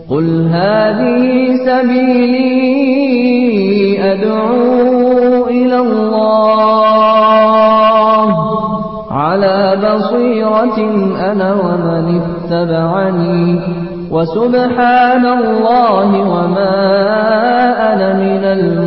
قُلْ هَٰذِهِ سَبِيلِي أَدْعُو إِلَى اللَّهِ ۚ عَلَىٰ بَصِيرَةٍ أَنَا وَمَنِ اتَّبَعَنِي ۖ وَسُبْحَانَ اللَّهِ وَمَا أَنَا مِنَ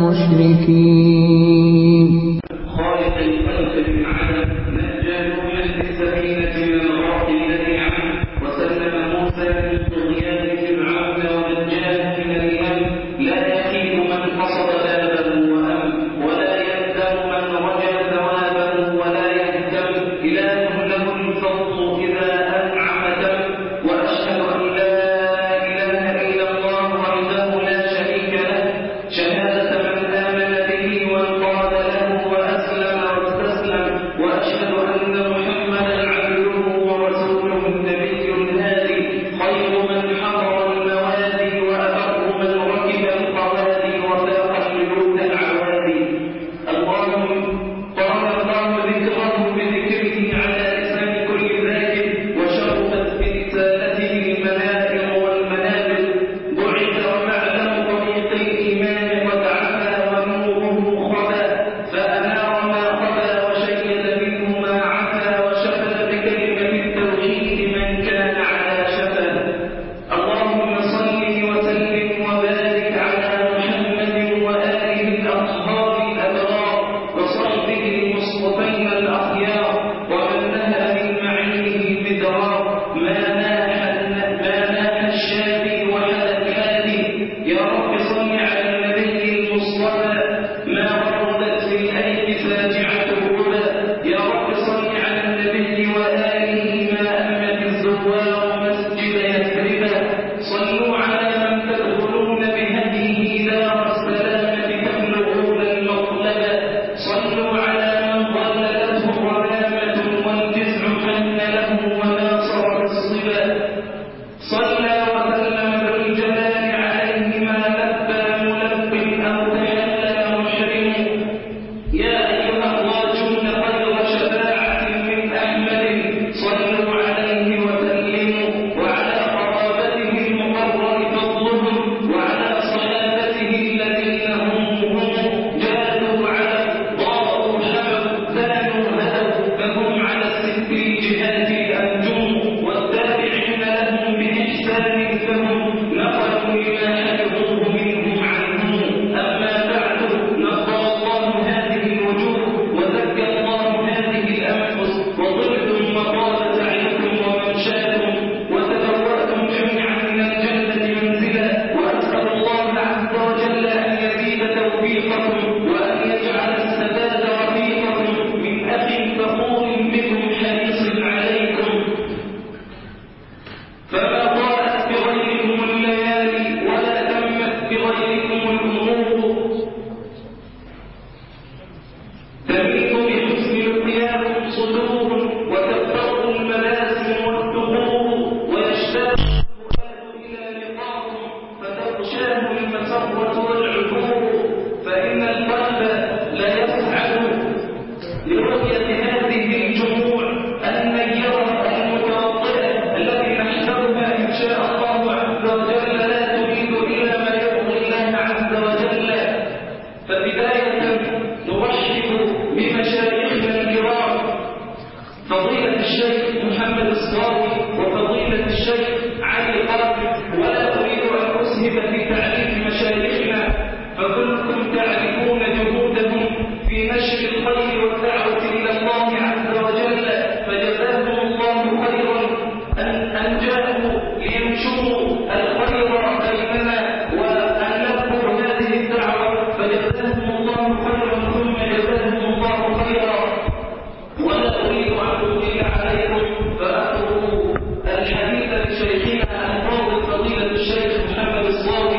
الْمُشْرِكِينَ. خالق الخلق من عدم نجى نوحا بالسفينة من الغرق الذي عم وسلم موسى من طغيان فرعون ونجاه من اليم. لا يخيب من حصد بابه وهم ولا يندم من رجا ثوابه ولا يهتم. إله له الفضل إذا أنعم دم. وأشهد أن لا إله إلا الله وحده لا شريك له شهادة من آمن به وانقاد له وأسلم واستسلم. وأشهد أن محمدا عبده ورسوله النبي الهادي خير من حضر الموادي وأبر من ركب القوادي وفاق الملوك العوادي. اللهم قال الله ذكره بذكره على لسان كل ذاكر وشرفت برسالته المنائر والمنابر. بعث ومعلم طريق الإيمان قد عفا ونوره خبا فأنار ما خبا وشيد منه ما عفا وشفى بكلمة التوحيد من كان على شفا. اللهم صل وسلم وبارك على محمد وآله الأطهار الأبرار وصحبه المصطفين الأخيار ومن نهى من معينه بدرار. ما ناح الشافي وحل الهادي. يا رب صل على النبي المصطفى ما وردت في الأيد فاجعة الربا. يا رب صل على النبي وآله ما أمت الزوار مسجد يثربا. صلوا على من تدخلون بهديه دار السلامة تبلغون المطلبا. صلوا على من ظللته غمامة والجزع حن له وناصر الصبا. صلى وسلم ذو الجلال عليه ما لبى ملب أو تحلى محرم. يا أيها الراجون خير شفاعة من أحمد صلوا عليه وسلموا. وعلى قرابته المقرر فضلهم وعلى صحابته الذين هم جادوا على ضاءوا حموا زانوا هدوا فهم على الست الجهات أنجم. والتابعين لهم بإحسان فهم نقلوا لما حفظوه منهم عنهم. أما بعد نقى الله هذه الوجوه وزكى الله هذه الأنفس وطبتم وطاب سعيكم وممشاكم وتبوأتم جميعا من الجنة منزلا. وأسأل الله عز وجل أن يزيد توفيقكم وأن يجعل السداد رفيقكم من أخ فخور بكم حريص عليكم. فما طالت بغيركم الليالي ولا تمت بغيركم الأمور. تميل بحسن لقياكم صدور وتفتر الملازم والثغور. ويشتاق الفؤاد إلى لقاكم فتغشاه المسرة والعبور. فإن القلب لا يسعد لرؤية هذه الجموع النيرة المتوطئة التي نحسبها إن شاء الله عز وجل لا تريد إلا ما يرضي الله عز وجل. فبداية نرحب بمشايخنا الكرام فضيلة الشيخ محمد الصاوي وفضيلة الشيخ علي قاسم. ولا أريد أن أسهب في تعريف مشايخنا فكلكم تعرفون جهودهم في نشر الخير والدعوة إلى الله عز وجل. فجزاهم الله خيرا أن جاءوا لينشروا الخير بيننا وأن نذكر هذه الدعوة. فجزاهم الله خيرا ثم جزاهم الله خيرا. ولا أريد أن أطيل عليكم فأترك الحديث لشيخنا الفاضل فضيلة الشيخ محمد الصاوي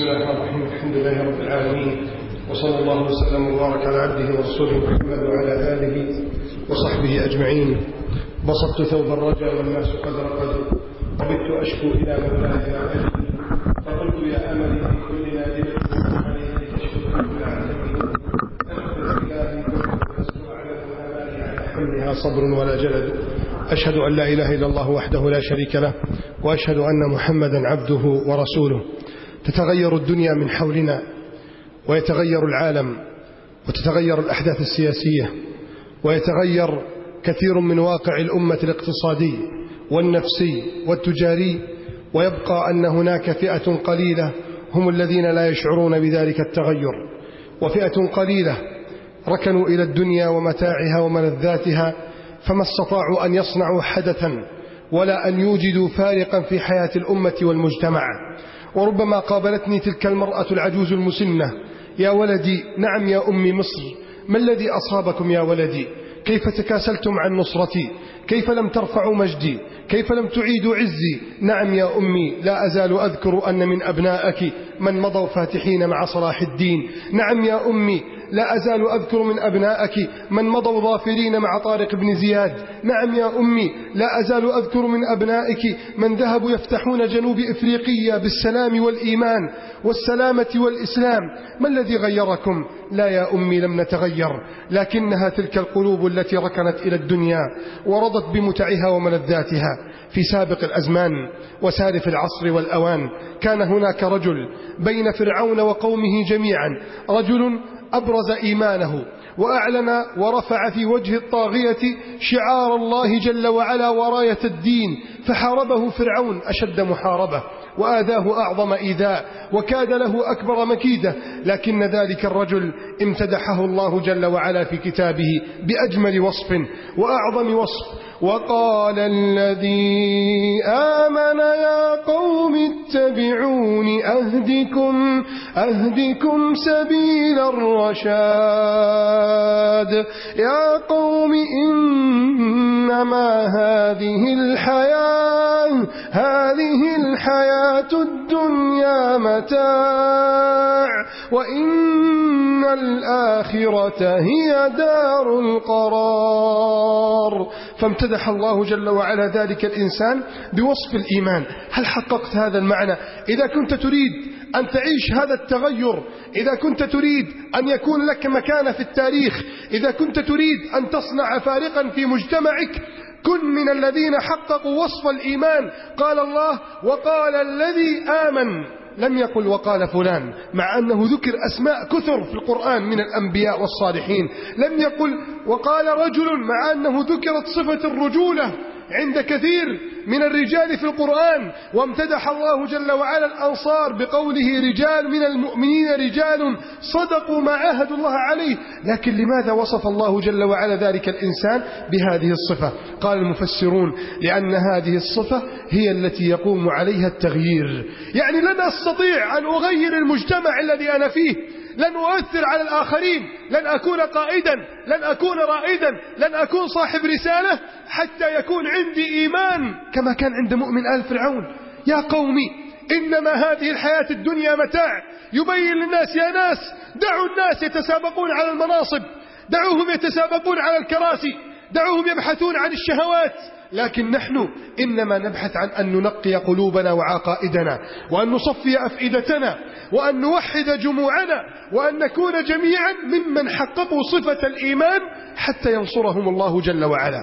الله الرحمن الرحيم. الحمد لله رب العالمين، وصلى الله وسلم وبارك على عبده ورسوله محمد وعلى آله وصحبه أجمعين. بسطت ثوب الرجا والناس قد رقدوا، وبت أشكو إلى مولاي لا أجد، فقلت يا أملي في كل نادمة عليه تشكو كل عالمين. أنت إلهي كنت لست أعلم أمالي على حملها صبر ولا جلد. أشهد أن لا إله إلا الله وحده لا شريك له، وأشهد أن محمدا عبده ورسوله. تتغير الدنيا من حولنا، ويتغير العالم، وتتغير الأحداث السياسية، ويتغير كثير من واقع الأمة الاقتصادي والنفسي والتجاري، ويبقى أن هناك فئة قليلة هم الذين لا يشعرون بذلك التغير، وفئة قليلة ركنوا إلى الدنيا ومتاعها وملذاتها، فما استطاعوا أن يصنعوا حدثا ولا أن يوجدوا فارقا في حياة الأمة والمجتمع. وربما قابلتني تلك المرأة العجوز المسنة: يا ولدي، نعم يا أمي مصر، ما الذي أصابكم يا ولدي؟ كيف تكاسلتم عن نصرتي؟ كيف لم ترفعوا مجدي؟ كيف لم تعيدوا عزي؟ نعم يا أمي، لا أزال أذكر أن من أبنائك من مضوا فاتحين مع صلاح الدين. نعم يا أمي، لا أزال أذكر من أبنائك من مضوا ظافرين مع طارق بن زياد. نعم يا أمي، لا أزال أذكر من أبنائك من ذهبوا يفتحون جنوب إفريقيا بالسلام والإيمان والسلامة والإسلام. ما الذي غيركم؟ لا يا أمي، لم نتغير، لكنها تلك القلوب التي ركنت إلى الدنيا ورضت بمتعها وملذاتها. في سابق الأزمان وسالف العصر والأوان كان هناك رجل بين فرعون وقومه جميعا، رجل أبرز إيمانه وأعلن ورفع في وجه الطاغية شعار الله جل وعلا وراية الدين، فحاربه فرعون أشد محاربة وآذاه أعظم إيذاء وكاد له أكبر مكيدة، لكن ذلك الرجل امتدحه الله جل وعلا في كتابه بأجمل وصف وأعظم وصف: وقال الذي آمن يا قوم اتبعون أهدكم سبيل الرشاد. يا قوم إنما هذه الحياة الدنيا متاع، وإن الآخرة هي دار القرار. فامتدح الله جل وعلا ذلك الإنسان بوصف الإيمان. هل حققت هذا المعنى؟ إذا كنت تريد أن تعيش هذا التغير، إذا كنت تريد أن يكون لك مكانة في التاريخ، إذا كنت تريد أن تصنع فارقا في مجتمعك، كن من الذين حققوا وصف الإيمان. قال الله: وقال الذي آمن، لم يقل وقال فلان، مع أنه ذكر أسماء كثر في القرآن من الأنبياء والصالحين. لم يقل وقال رجل، مع أنه ذكرت صفة الرجولة عند كثير من الرجال في القرآن. وامتدح الله جل وعلا الأنصار بقوله: رجال من المؤمنين رجال صدقوا ما عاهدوا الله عليه. لكن لماذا وصف الله جل وعلا ذلك الإنسان بهذه الصفة؟ قال المفسرون: لأن هذه الصفة هي التي يقوم عليها التغيير. يعني لن أستطيع أن أغير المجتمع الذي أنا فيه، لن أؤثر على الآخرين، لن أكون قائدا، لن أكون رائدا، لن أكون صاحب رسالة حتى يكون عندي إيمان كما كان عند مؤمن آل فرعون. يا قومي إنما هذه الحياة الدنيا متاع. يبين للناس: يا ناس، دعوا الناس يتسابقون على المناصب، دعوهم يتسابقون على الكراسي، دعوهم يبحثون عن الشهوات، لكن نحن إنما نبحث عن أن ننقي قلوبنا وعقائدنا، وأن نصفي أفئدتنا، وأن نوحد جموعنا، وأن نكون جميعا ممن حققوا صفة الإيمان حتى ينصرهم الله جل وعلا.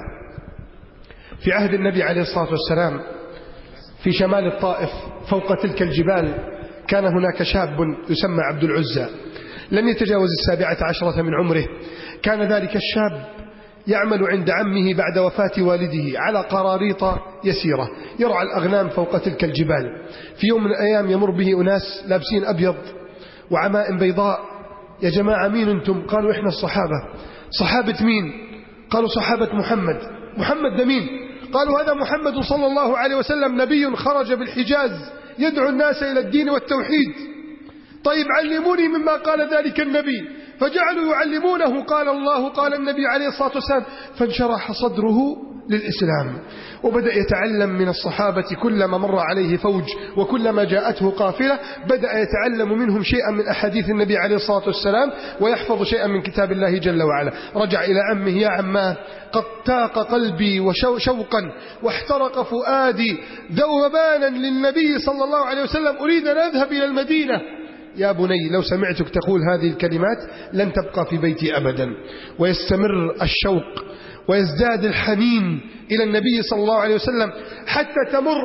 في عهد النبي عليه الصلاة والسلام في شمال الطائف فوق تلك الجبال كان هناك شاب يسمى عبد العزى، لم يتجاوز 17 من عمره. كان ذلك الشاب يعمل عند عمه بعد وفاة والده على قراريط يسيرة، يرعى الأغنام فوق تلك الجبال. في يوم من الأيام يمر به أناس لابسين أبيض وعمائم بيضاء: يا جماعة مين أنتم؟ قالوا: إحنا الصحابة. صحابة مين؟ قالوا: صحابة محمد. محمد ده مين؟ قالوا: هذا محمد صلى الله عليه وسلم، نبي خرج بالحجاز يدعو الناس إلى الدين والتوحيد. طيب علموني مما قال ذلك النبي. فجعلوا يعلمونه. قال الله، قال النبي عليه الصلاة والسلام: فانشرح صدره للإسلام. وبدأ يتعلم من الصحابة، كلما مر عليه فوج وكلما جاءته قافلة بدأ يتعلم منهم شيئا من أحاديث النبي عليه الصلاة والسلام ويحفظ شيئا من كتاب الله جل وعلا. رجع إلى عمه: يا عماه، قد تاق قلبي وشوقا واحترق فؤادي ذوبانا للنبي صلى الله عليه وسلم، أريد أن أذهب إلى المدينة. يا بني، لو سمعتك تقول هذه الكلمات لن تبقى في بيتي أبدا. ويستمر الشوق ويزداد الحنين إلى النبي صلى الله عليه وسلم حتى تمر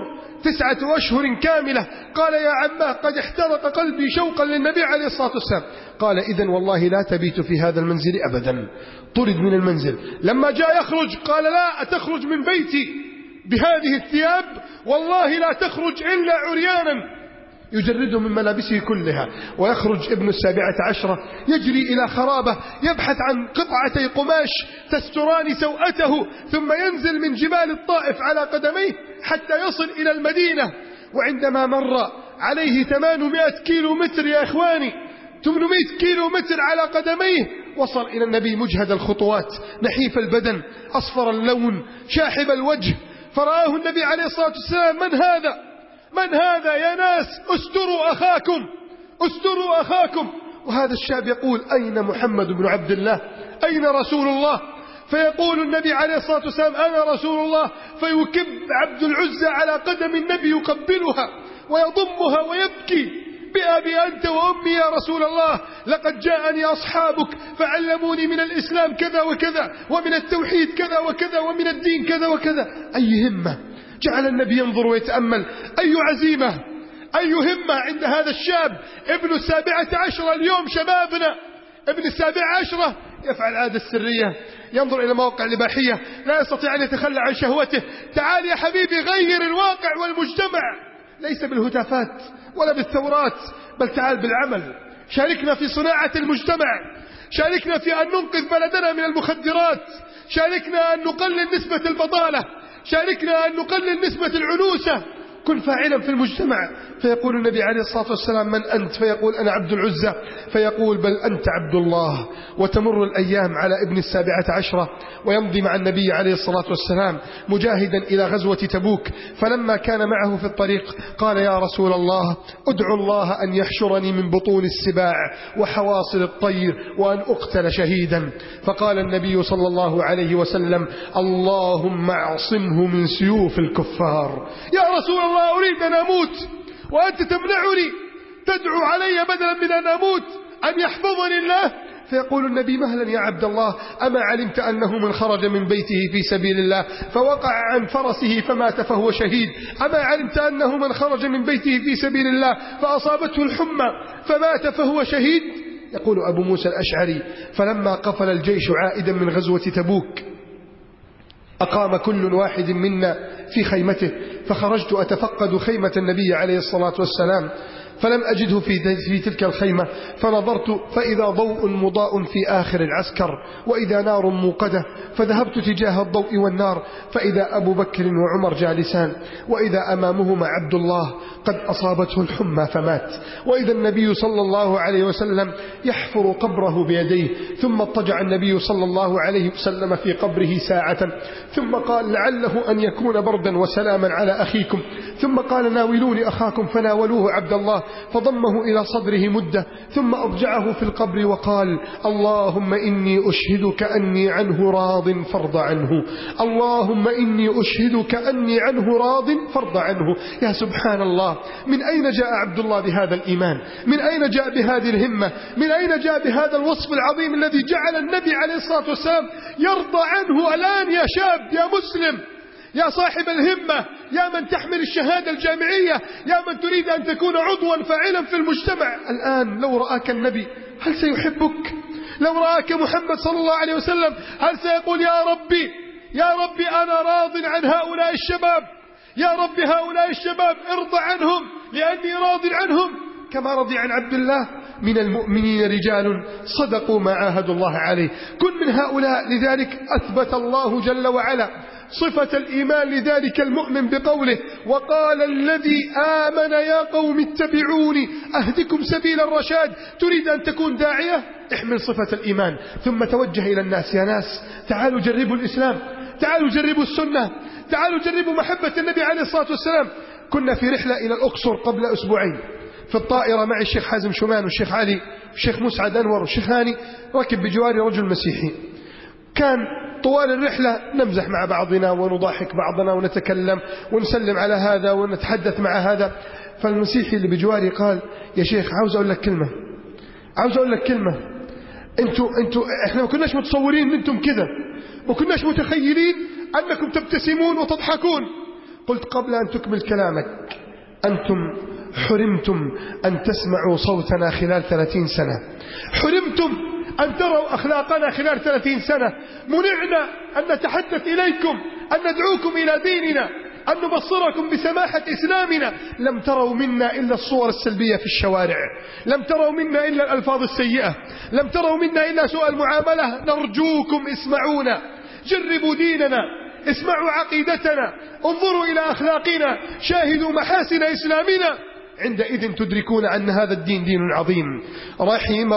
9 أشهر كاملة. قال: يا عماه، قد احترق قلبي شوقا للنبي عليه الصلاة والسلام. قال: إذن والله لا تبيت في هذا المنزل أبدا. طرد من المنزل. لما جاء يخرج قال: لا تخرج من بيتي بهذه الثياب، والله لا تخرج إلا عريانا. يجرده من ملابسه كلها. ويخرج ابن 17 يجري إلى خرابة يبحث عن قطعتي قماش تستران سوءته، ثم ينزل من جبال الطائف على قدميه حتى يصل إلى المدينة. وعندما مر عليه 800 كيلو متر يا إخواني، 800 كيلو متر على قدميه، وصل إلى النبي مجهد الخطوات، نحيف البدن، أصفر اللون، شاحب الوجه. فرآه النبي عليه الصلاة والسلام: من هذا؟ من هذا يا ناس؟ استروا أخاكم، استروا أخاكم. وهذا الشاب يقول: أين محمد بن عبد الله؟ أين رسول الله؟ فيقول النبي عليه الصلاة والسلام: أنا رسول الله. فيكب عبد العزى على قدم النبي يقبلها ويضمها ويبكي: بأبي أنت وأمي يا رسول الله، لقد جاءني أصحابك فعلموني من الإسلام كذا وكذا، ومن التوحيد كذا وكذا، ومن الدين كذا وكذا. أي همة جعل النبي ينظر ويتأمل، أي عزيمة، أي همة عند هذا الشاب ابن 17. اليوم شبابنا ابن 17 يفعل العادة السرية، ينظر إلى مواقع الإباحية، لا يستطيع أن يتخلى عن شهوته. تعال يا حبيبي، غير الواقع والمجتمع، ليس بالهتافات ولا بالثورات، بل تعال بالعمل. شاركنا في صناعة المجتمع، شاركنا في أن ننقذ بلدنا من المخدرات، شاركنا أن نقلل نسبة البطالة، شاركنا أن نقلل نسبة العنوسة. كن فاعلا في المجتمع. فيقول النبي عليه الصلاة والسلام: من أنت؟ فيقول: أنا عبد العزى. فيقول: بل أنت عبد الله. وتمر الأيام على ابن 17 ويمضي مع النبي عليه الصلاة والسلام مجاهدا إلى غزوة تبوك. فلما كان معه في الطريق قال: يا رسول الله، ادعو الله أن يحشرني من بطون السباع وحواصل الطير وأن أقتل شهيدا. فقال النبي صلى الله عليه وسلم: اللهم اعصمه من سيوف الكفار. يا رسول الله، أريد أن أموت وأنت تمنعني، تدعو علي بدلا من أن أموت أن يحفظني الله. فيقول النبي: مهلا يا عبد الله، أما علمت أنه من خرج من بيته في سبيل الله فوقع عن فرسه فمات فهو شهيد؟ أما علمت أنه من خرج من بيته في سبيل الله فأصابته الحمى فمات فهو شهيد؟ يقول أبو موسى الأشعري: فلما قفل الجيش عائدا من غزوة تبوك أقام كل واحد منا في خيمته، فخرجت أتفقد خيمة النبي عليه الصلاة والسلام فلم أجده في تلك الخيمة، فنظرت فإذا ضوء مضاء في آخر العسكر وإذا نار موقدة، فذهبت تجاه الضوء والنار فإذا أبو بكر وعمر جالسان، وإذا أمامهما عبد الله قد أصابته الحمى فمات، وإذا النبي صلى الله عليه وسلم يحفر قبره بيديه. ثم اضطجع النبي صلى الله عليه وسلم في قبره ساعة، ثم قال: لعله أن يكون بردا وسلاما على أخيكم. ثم قال: ناولوني أخاكم، فناولوه عبد الله فضمه إلى صدره مدة، ثم أضجعه في القبر وقال: اللهم إني أشهدك أني عنه راض فارض عنه، اللهم إني أشهدك أني عنه راض فارض عنه. يا سبحان الله، من أين جاء عبد الله بهذا الإيمان؟ من أين جاء بهذه الهمة؟ من أين جاء بهذا الوصف العظيم الذي جعل النبي عليه الصلاة والسلام يرضى عنه الآن؟ يا شاب، يا مسلم، يا صاحب الهمة، يا من تحمل الشهادة الجامعية، يا من تريد أن تكون عضوا فاعلا في المجتمع، الآن لو رآك النبي هل سيحبك؟ لو رآك محمد صلى الله عليه وسلم هل سيقول: يا ربي، يا ربي، أنا راض عن هؤلاء الشباب، يا ربي هؤلاء الشباب ارضى عنهم لأني راض عنهم، كما رضي عن عبد الله: من المؤمنين رجال صدقوا ما عاهدوا الله عليه. كن من هؤلاء. لذلك أثبت الله جل وعلا صفة الإيمان لذلك المؤمن بقوله: وقال الذي آمن يا قوم اتبعوني أهدكم سبيل الرشاد. تريد أن تكون داعية؟ احمل صفة الإيمان، ثم توجه إلى الناس: يا ناس تعالوا جربوا الإسلام، تعالوا جربوا السنة، تعالوا جربوا محبة النبي عليه الصلاة والسلام. كنا في رحلة إلى الأقصر قبل أسبوعين في الطائرة معي الشيخ حازم شومان والشيخ علي والشيخ مسعد أنور والشيخ هاني، ركب بجواري رجل مسيحي. كان طوال الرحلة نمزح مع بعضنا ونضحك بعضنا ونتكلم ونسلم على هذا ونتحدث مع هذا. فالمسيحي اللي بجواري قال: يا شيخ عاوز أقول لك كلمة، انتوا احنا ما كناش متصورين ان انتم كذا، ما كناش متخيلين أنكم تبتسمون وتضحكون. قلت: قبل أن تكمل كلامك، أنتم حرمتم أن تسمعوا صوتنا خلال 30 سنة، حرمتم أن تروا أخلاقنا خلال 30 سنة، منعنا أن نتحدث إليكم، أن ندعوكم إلى ديننا، أن نبصركم بسماحة إسلامنا. لم تروا منا إلا الصور السلبية في الشوارع، لم تروا منا إلا الألفاظ السيئة، لم تروا منا إلا سوء المعاملة. نرجوكم اسمعونا، جربوا ديننا، اسمعوا عقيدتنا، انظروا إلى أخلاقنا، شاهدوا محاسن إسلامنا، عندئذ تدركون أن هذا الدين دين عظيم. رحم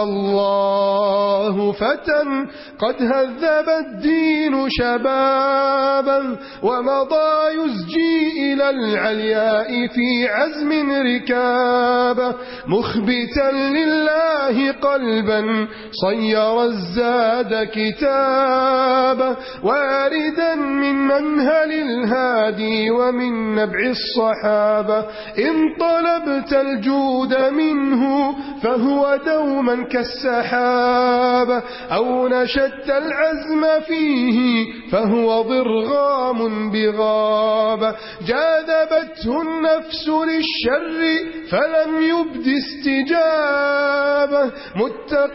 الله فتى قد هذب الدين شبابا، ومضى يزجي إلى العلياء في عزم ركابا، مخبتا لله قلبا صير الزاد كتابا، واردا من منهل الهادي ومن نبع الصحابة. إن طلب الجود منه فهو دوما كالسحاب، أو نشدت العزم فيه فهو ضرغام بغاب. جاذبته النفس للشر فلم يبد استجابة، متق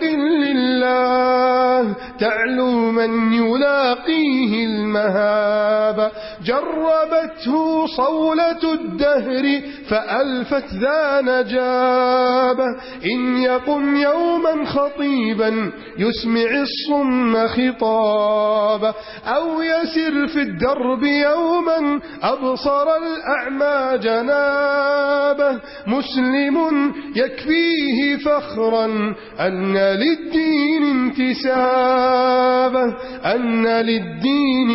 لله تعلو من يلاقيه المهابة. جربته صولة الدهر فألفت ذا نجابة، إن يقم يوما خطيبا يسمع الصم خطابا، أو يسر في الدرب يوما أبصر الأعمى جنابه. مسلم يكفيه فخرا أن للدين انتسابه، أن للدين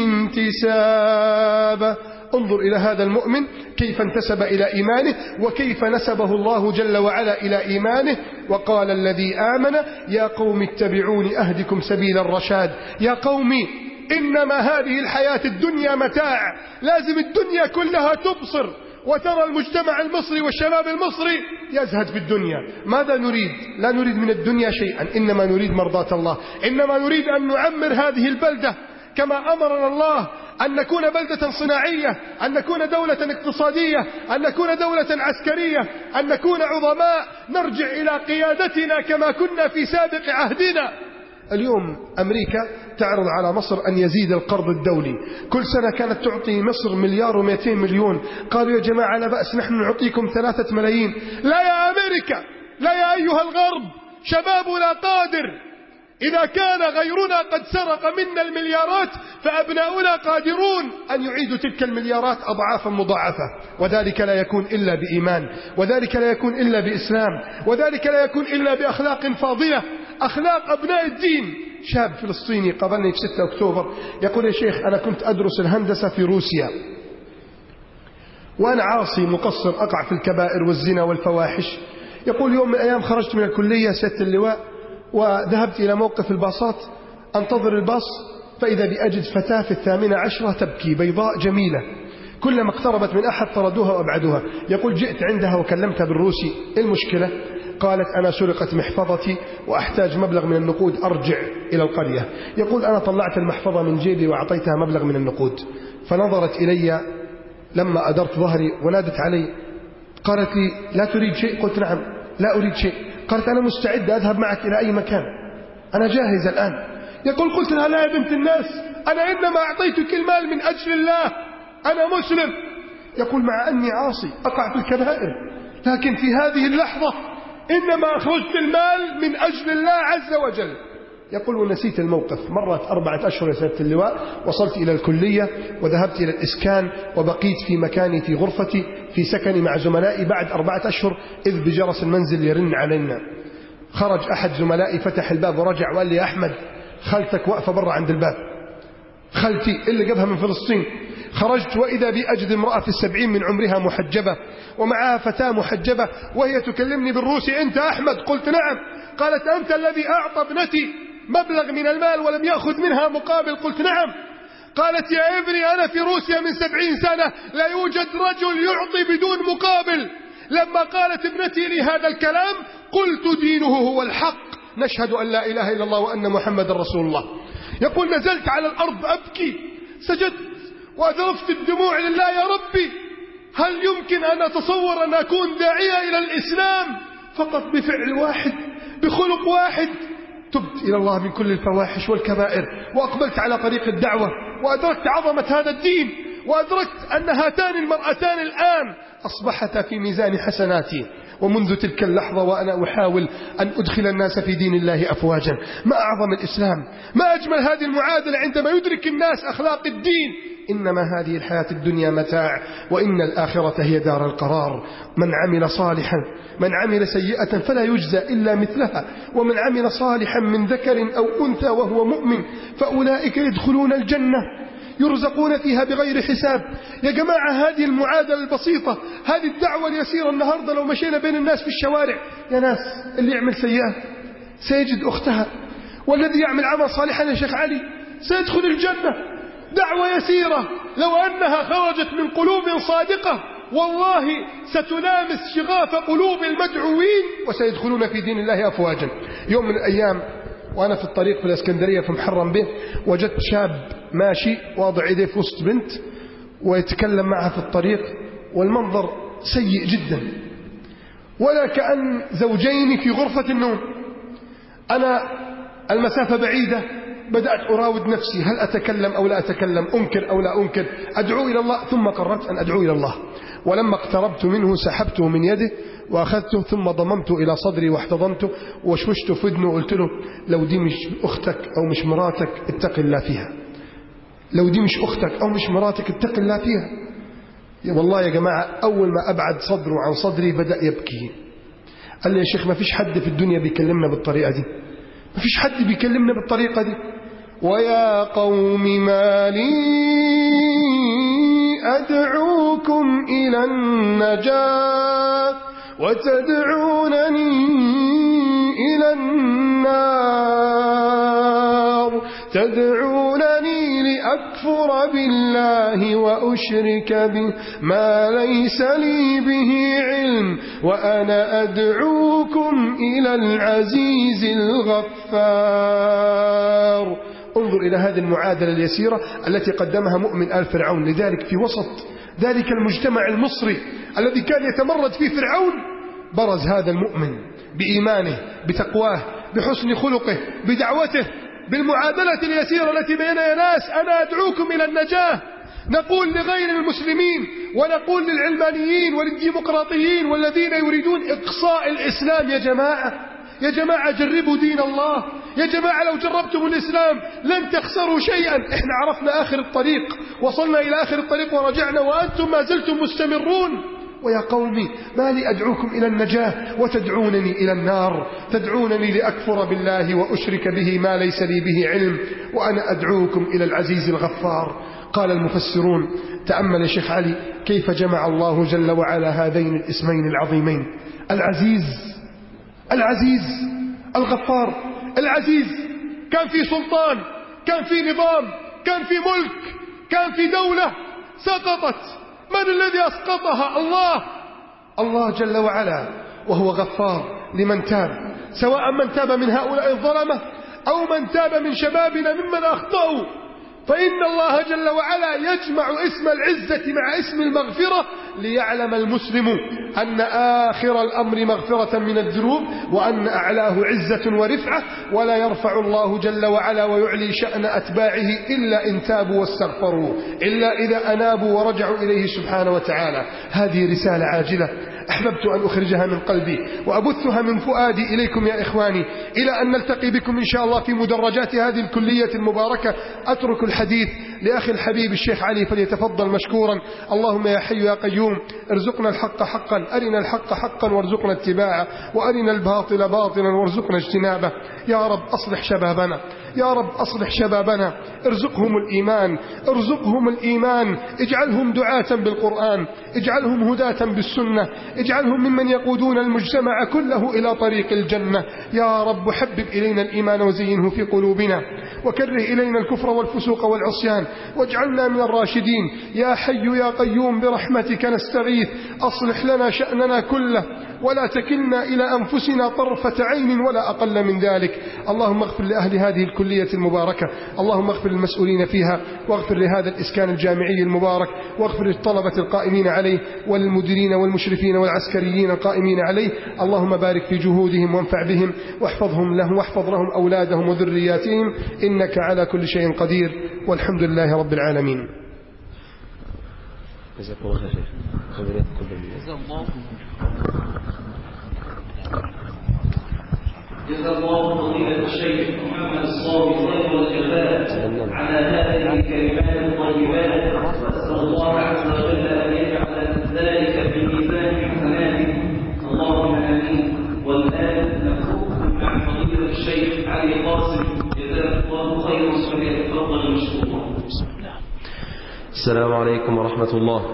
انتسابه. انظر إلى هذا المؤمن كيف انتسب إلى إيمانه، وكيف نسبه الله جل وعلا إلى إيمانه. وقال الذي آمن يا قوم اتبعوني أهدكم سبيل الرشاد. يا قومي إنما هذه الحياة الدنيا متاع، لازم الدنيا كلها تبصر وترى المجتمع المصري والشباب المصري يزهد في الدنيا. ماذا نريد؟ لا نريد من الدنيا شيئا، إنما نريد مرضاة الله، إنما نريد أن نعمر هذه البلدة كما أمرنا الله، أن نكون بلدة صناعية، أن نكون دولة اقتصادية، أن نكون دولة عسكرية، أن نكون عظماء، نرجع إلى قيادتنا كما كنا في سابق عهدنا. اليوم أمريكا تعرض على مصر أن يزيد القرض الدولي، كل سنة كانت تعطي مصر 1,200,000,000. قالوا يا جماعة لا بأس، نحن نعطيكم 3 ملايين. لا يا أمريكا، لا يا أيها الغرب، شبابنا قادر. إذا كان غيرنا قد سرق منا المليارات، فأبناؤنا قادرون أن يعيدوا تلك المليارات أضعافا مضاعفة. وذلك لا يكون إلا بإيمان، وذلك لا يكون إلا بإسلام، وذلك لا يكون إلا بأخلاق فاضلة، أخلاق أبناء الدين. شاب فلسطيني قابلني في 6 أكتوبر يقول: يا شيخ أنا كنت أدرس الهندسة في روسيا، وأنا عاصي مقصر أقع في الكبائر والزنا والفواحش. يقول: يوم من الأيام خرجت من الكلية سيادة اللواء، وذهبت إلى موقف الباصات أنتظر الباص، فإذا بأجد فتاة في 18 تبكي، بيضاء جميلة، كلما اقتربت من أحد طردوها وأبعدوها. يقول: جئت عندها وكلمتها بالروسي: إيه المشكلة؟ قالت: أنا سرقت محفظتي وأحتاج مبلغ من النقود أرجع إلى القرية. يقول: أنا طلعت المحفظة من جيبي وأعطيتها مبلغ من النقود، فنظرت إلي لما أدرت ظهري ونادت علي، قالت لي: لا تريد شيء؟ قلت: نعم لا أريد شيء. قالت: أنا مستعد أذهب معك إلى أي مكان، أنا جاهز الآن. يقول: قلت لها: لا يا بنت الناس، أنا إنما أعطيتك المال من أجل الله، أنا مسلم. يقول: مع أني عاصي أقع في الكبائر، لكن في هذه اللحظة إنما أخرجت المال من أجل الله عز وجل. يقول ونسيت الموقف. مرت 4 أشهر يا سيادة اللواء، وصلت إلى الكلية وذهبت إلى الإسكان وبقيت في مكاني في غرفتي في سكني مع زملائي. بعد 4 أشهر إذ بجرس المنزل يرن علينا. خرج أحد زملائي فتح الباب ورجع وقال لي يا أحمد خالتك واقفة برا عند الباب، خالتي اللي جابها من فلسطين. خرجت وإذا بي أجد امرأة في 70 من عمرها محجبة ومعها فتاة محجبة وهي تكلمني بالروسي. أنت أحمد؟ قلت نعم. قالت أنت الذي أعطى ابنتي مبلغ من المال ولم يأخذ منها مقابل؟ قلت نعم. قالت يا ابني أنا في روسيا من 70 سنة لا يوجد رجل يعطي بدون مقابل. لما قالت ابنتي لي هذا الكلام قلت دينه هو الحق، نشهد أن لا إله إلا الله وأن محمد رسول الله. يقول نزلت على الأرض أبكي، سجدت وأذرفت الدموع لله. يا ربي هل يمكن أن أتصور أن أكون داعية إلى الإسلام فقط بفعل واحد، بخلق واحد؟ تبت إلى الله من كل الفواحش والكبائر وأقبلت على طريق الدعوة وأدركت عظمة هذا الدين، وأدركت أن هاتان المرأتان الآن أصبحتا في ميزان حسناتي. ومنذ تلك اللحظة وأنا أحاول أن أدخل الناس في دين الله أفواجا. ما أعظم الإسلام، ما أجمل هذه المعادلة عندما يدرك الناس أخلاق الدين. إنما هذه الحياة الدنيا متاع وإن الآخرة هي دار القرار. من عمل صالحا، من عمل سيئة فلا يجزى إلا مثلها، ومن عمل صالحا من ذكر أو أنثى وهو مؤمن فأولئك يدخلون الجنة يرزقون فيها بغير حساب. يا جماعة هذه المعادلة البسيطة، هذه الدعوة اليسيرة. النهاردة لو مشينا بين الناس في الشوارع، يا ناس اللي يعمل سيئة سيجد أختها، والذي يعمل عمل صالحا يا شيخ علي سيدخل الجنة. دعوة يسيرة لو أنها خرجت من قلوب صادقة والله ستلامس شغاف قلوب المدعوين وسيدخلون في دين الله أفواجا. يوم من الأيام وأنا في الطريق في الإسكندرية في محرم به وجدت شاب ماشي واضع يديه في وسط بنت ويتكلم معها في الطريق، والمنظر سيء جدا، ولا كأن زوجين في غرفة النوم. أنا المسافة بعيدة، بدأت أراود نفسي هل أتكلم أو لا أتكلم، أنكر أو لا أنكر، أدعو إلى الله. ثم قررت أن أدعو إلى الله، ولما اقتربت منه سحبته من يده وأخذته ثم ضممته إلى صدري واحتضنته وشوشته في ودنه وقلت له لو دي مش أختك أو مش مراتك اتق الله فيها، لو دي مش أختك أو مش مراتك اتق الله فيها. والله يا جماعة أول ما أبعد صدره عن صدري بدأ يبكي. قال لي يا شيخ ما فيش حد في الدنيا بيكلمنا بالطريقة دي، ما فيش حد بيكلمنا بالطريقة دي. ويا قوم ما لي أدعوكم إلى النجاة وتدعونني إلى النار، تدعونني لأكفر بالله وأشرك به ما ليس لي به علم وأنا أدعوكم إلى العزيز الغفار. انظر إلى هذه المعادلة اليسيرة التي قدمها مؤمن آل فرعون. لذلك في وسط ذلك المجتمع المصري الذي كان يتمرد فيه فرعون برز هذا المؤمن بإيمانه بتقواه بحسن خلقه بدعوته بالمعادلة اليسيرة التي بين يا ناس أنا أدعوكم إلى النجاة. نقول لغير المسلمين ونقول للعلمانيين وللديمقراطيين والذين يريدون إقصاء الإسلام يا جماعة جربوا دين الله. يا جماعة لو جربتم الإسلام لن تخسروا شيئا. احنا عرفنا آخر الطريق، وصلنا إلى آخر الطريق ورجعنا وأنتم ما زلتم مستمرون. ويا قومي ما لي أدعوكم إلى النجاة وتدعونني إلى النار، تدعونني لأكفر بالله وأشرك به ما ليس لي به علم وأنا أدعوكم إلى العزيز الغفار. قال المفسرون تأمل يا شيخ علي كيف جمع الله جل وعلا هذين الاسمين العظيمين، العزيز الغفار. العزيز كان في سلطان، كان في نظام، كان في ملك، كان في دولة سقطت. من الذي أسقطها؟ الله جل وعلا. وهو غفار لمن تاب، سواء من تاب من هؤلاء الظلمة أو من تاب من شبابنا ممن أخطأوا. فإن الله جل وعلا يجمع اسم العزة مع اسم المغفرة ليعلم المسلم أن آخر الأمر مغفرة من الذنوب، وأن أعلاه عزة ورفعة، ولا يرفع الله جل وعلا ويعلي شأن أتباعه إلا إن تابوا واستغفروا، إلا إذا أنابوا ورجعوا إليه سبحانه وتعالى. هذه رسالة عاجلة أحببت أن أخرجها من قلبي وأبثها من فؤادي إليكم يا إخواني، إلى أن نلتقي بكم إن شاء الله في مدرجات هذه الكلية المباركة. أترك الحديث لأخي الحبيب الشيخ علي فليتفضل مشكورا. اللهم يا حي يا قيوم ارزقنا الحق حقا، أرنا الحق حقا وارزقنا اتباعه، وأرنا الباطل باطلا وارزقنا اجتنابه. يا رب أصلح شبابنا، يا رب أصلح شبابنا، ارزقهم الإيمان، ارزقهم الإيمان، اجعلهم دعاة بالقرآن، اجعلهم هداة بالسنة، اجعلهم ممن يقودون المجتمع كله إلى طريق الجنة. يا رب حبب إلينا الإيمان وزينه في قلوبنا، وكره إلينا الكفر والفسوق والعصيان، واجعلنا من الراشدين. يا حي يا قيوم برحمتك نستغيث، أصلح لنا شأننا كله، ولا تكلنا إلى أنفسنا طرفة عين ولا أقل من ذلك. اللهم اغفر لأهل هذه الكلية المباركة، اللهم اغفر للمسؤولين فيها، واغفر لهذا الإسكان الجامعي المبارك، واغفر للطلبة القائمين عليه، والمديرين والمشرفين والعسكريين القائمين عليه. اللهم بارك في جهودهم وانفع بهم، واحفظهم لهم، واحفظ لهم أولادهم وذرياتهم، إنك على كل شيء قدير، والحمد لله رب العالمين. جزاك الله خير. جزا الله فضيلة الشيخ محمد الصاوي خير الجزاء على هذه الكلمات الطيبات، وأسأل الله عز وجل أن يجعل ذلك في ميزان حسناته، اللهم آمين. والآن نخوض مع فضيلة الشيخ علي قاسم جزاه الله خيرا، فليتفضل مشكورا. السلام عليكم ورحمة الله.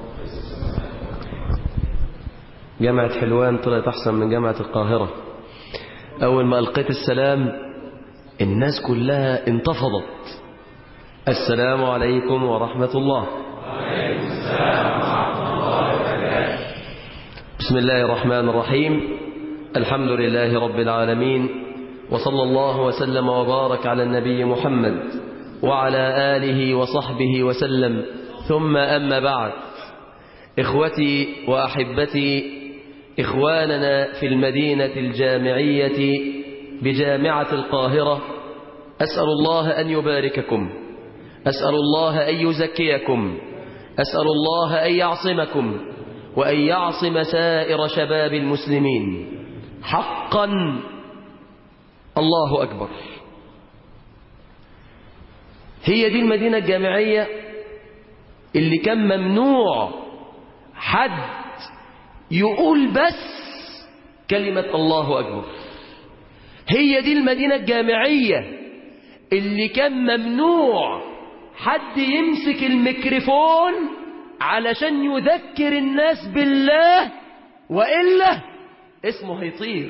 جامعة حلوان طلعت أحسن من جامعة القاهرة. أول ما ألقيت السلام الناس كلها انتفضت. السلام عليكم ورحمة الله. وعليكم السلام ورحمة الله وبركاته. بسم الله الرحمن الرحيم. الحمد لله رب العالمين، وصلى الله وسلم وبارك على النبي محمد وعلى آله وصحبه وسلم، ثم أما بعد. إخوتي وأحبتي، إخواننا في المدينة الجامعية بجامعة القاهرة، أسأل الله أن يبارككم، أسأل الله أن يزكيكم، أسأل الله أن يعصمكم، وأن يعصم سائر شباب المسلمين. حقا الله أكبر. هي دي المدينة الجامعية اللي كان ممنوع حد يقول بس كلمة الله أكبر. هي دي المدينة الجامعية اللي كان ممنوع حد يمسك الميكروفون علشان يذكر الناس بالله، وإلا اسمه هيطير.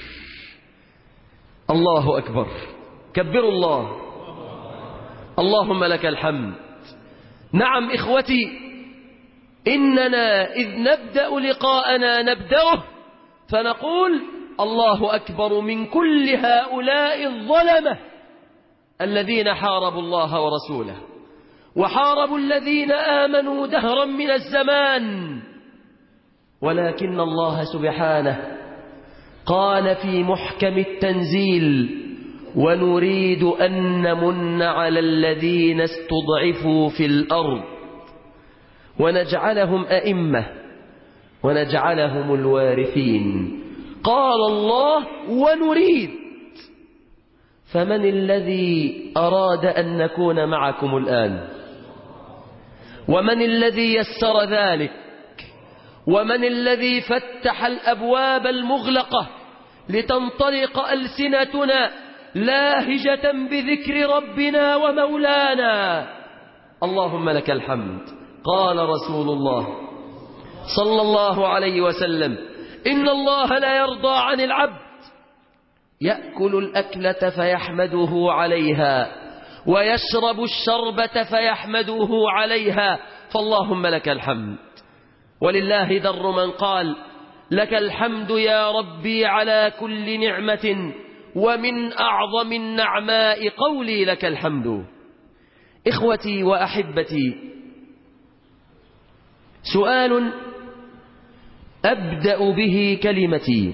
الله أكبر، كبروا الله. اللهم لك الحمد. نعم إخوتي، إننا إذ نبدأ لقاءنا نبدأه فنقول الله أكبر من كل هؤلاء الظلمة الذين حاربوا الله ورسوله، وحاربوا الذين آمنوا دهرا من الزمان. ولكن الله سبحانه قال في محكم التنزيل: ونريد أن نمن على الذين استضعفوا في الأرض ونجعلهم أئمة ونجعلهم الوارثين. قال الله ونريد. فمن الذي أراد أن نكون معكم الآن؟ ومن الذي يسر ذلك؟ ومن الذي فتح الأبواب المغلقة لتنطلق ألسنتنا لاهجة بذكر ربنا ومولانا؟ اللهم لك الحمد. قال رسول الله صلى الله عليه وسلم: إن الله لا يرضى عن العبد يأكل الأكلة فيحمده عليها ويشرب الشربة فيحمده عليها. فاللهم لك الحمد. ولله در من قال: لك الحمد يا ربي على كل نعمة، ومن أعظم النعماء قولي لك الحمد. إخوتي وأحبتي، سؤال أبدأ به كلمتي.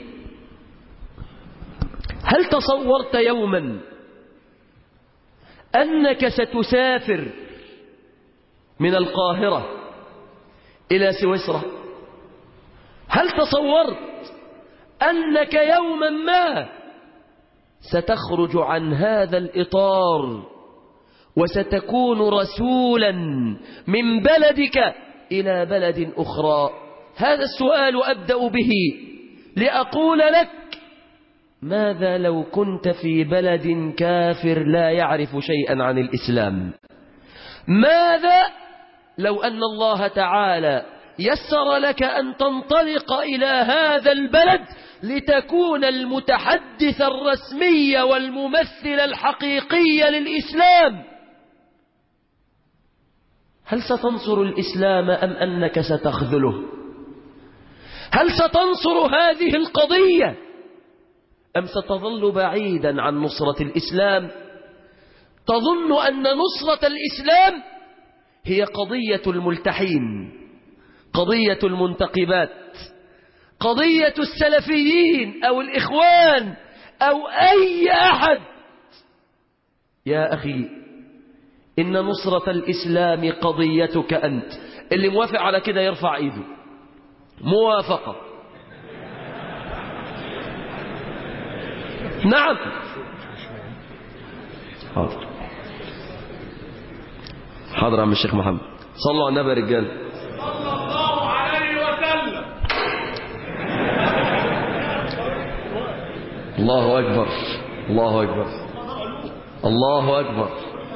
هل تصورت يوما أنك ستسافر من القاهرة إلى سويسرا؟ هل تصورت أنك يوما ما ستخرج عن هذا الإطار وستكون رسولا من بلدك إلى بلد أخرى؟ هذا السؤال أبدأ به لأقول لك: ماذا لو كنت في بلد كافر لا يعرف شيئا عن الإسلام؟ ماذا لو أن الله تعالى يسر لك أن تنطلق إلى هذا البلد لتكون المتحدث الرسمي والممثل الحقيقي للإسلام؟ هل ستنصر الإسلام أم أنك ستخذله؟ هل ستنصر هذه القضية أم ستظل بعيدا عن نصرة الإسلام؟ تظن أن نصرة الإسلام هي قضية الملتحين، قضية المنتقبات، قضية السلفيين أو الإخوان أو أي أحد. يا أخي، إن نصرة الإسلام قضيتك أنت. اللي موافق على كده يرفع إيده. موافقة. نعم. حاضر حاضر عم الشيخ محمد. صلوا على النبي يا رجال. صلى الله عليه وسلم. الله أكبر، الله أكبر، الله أكبر،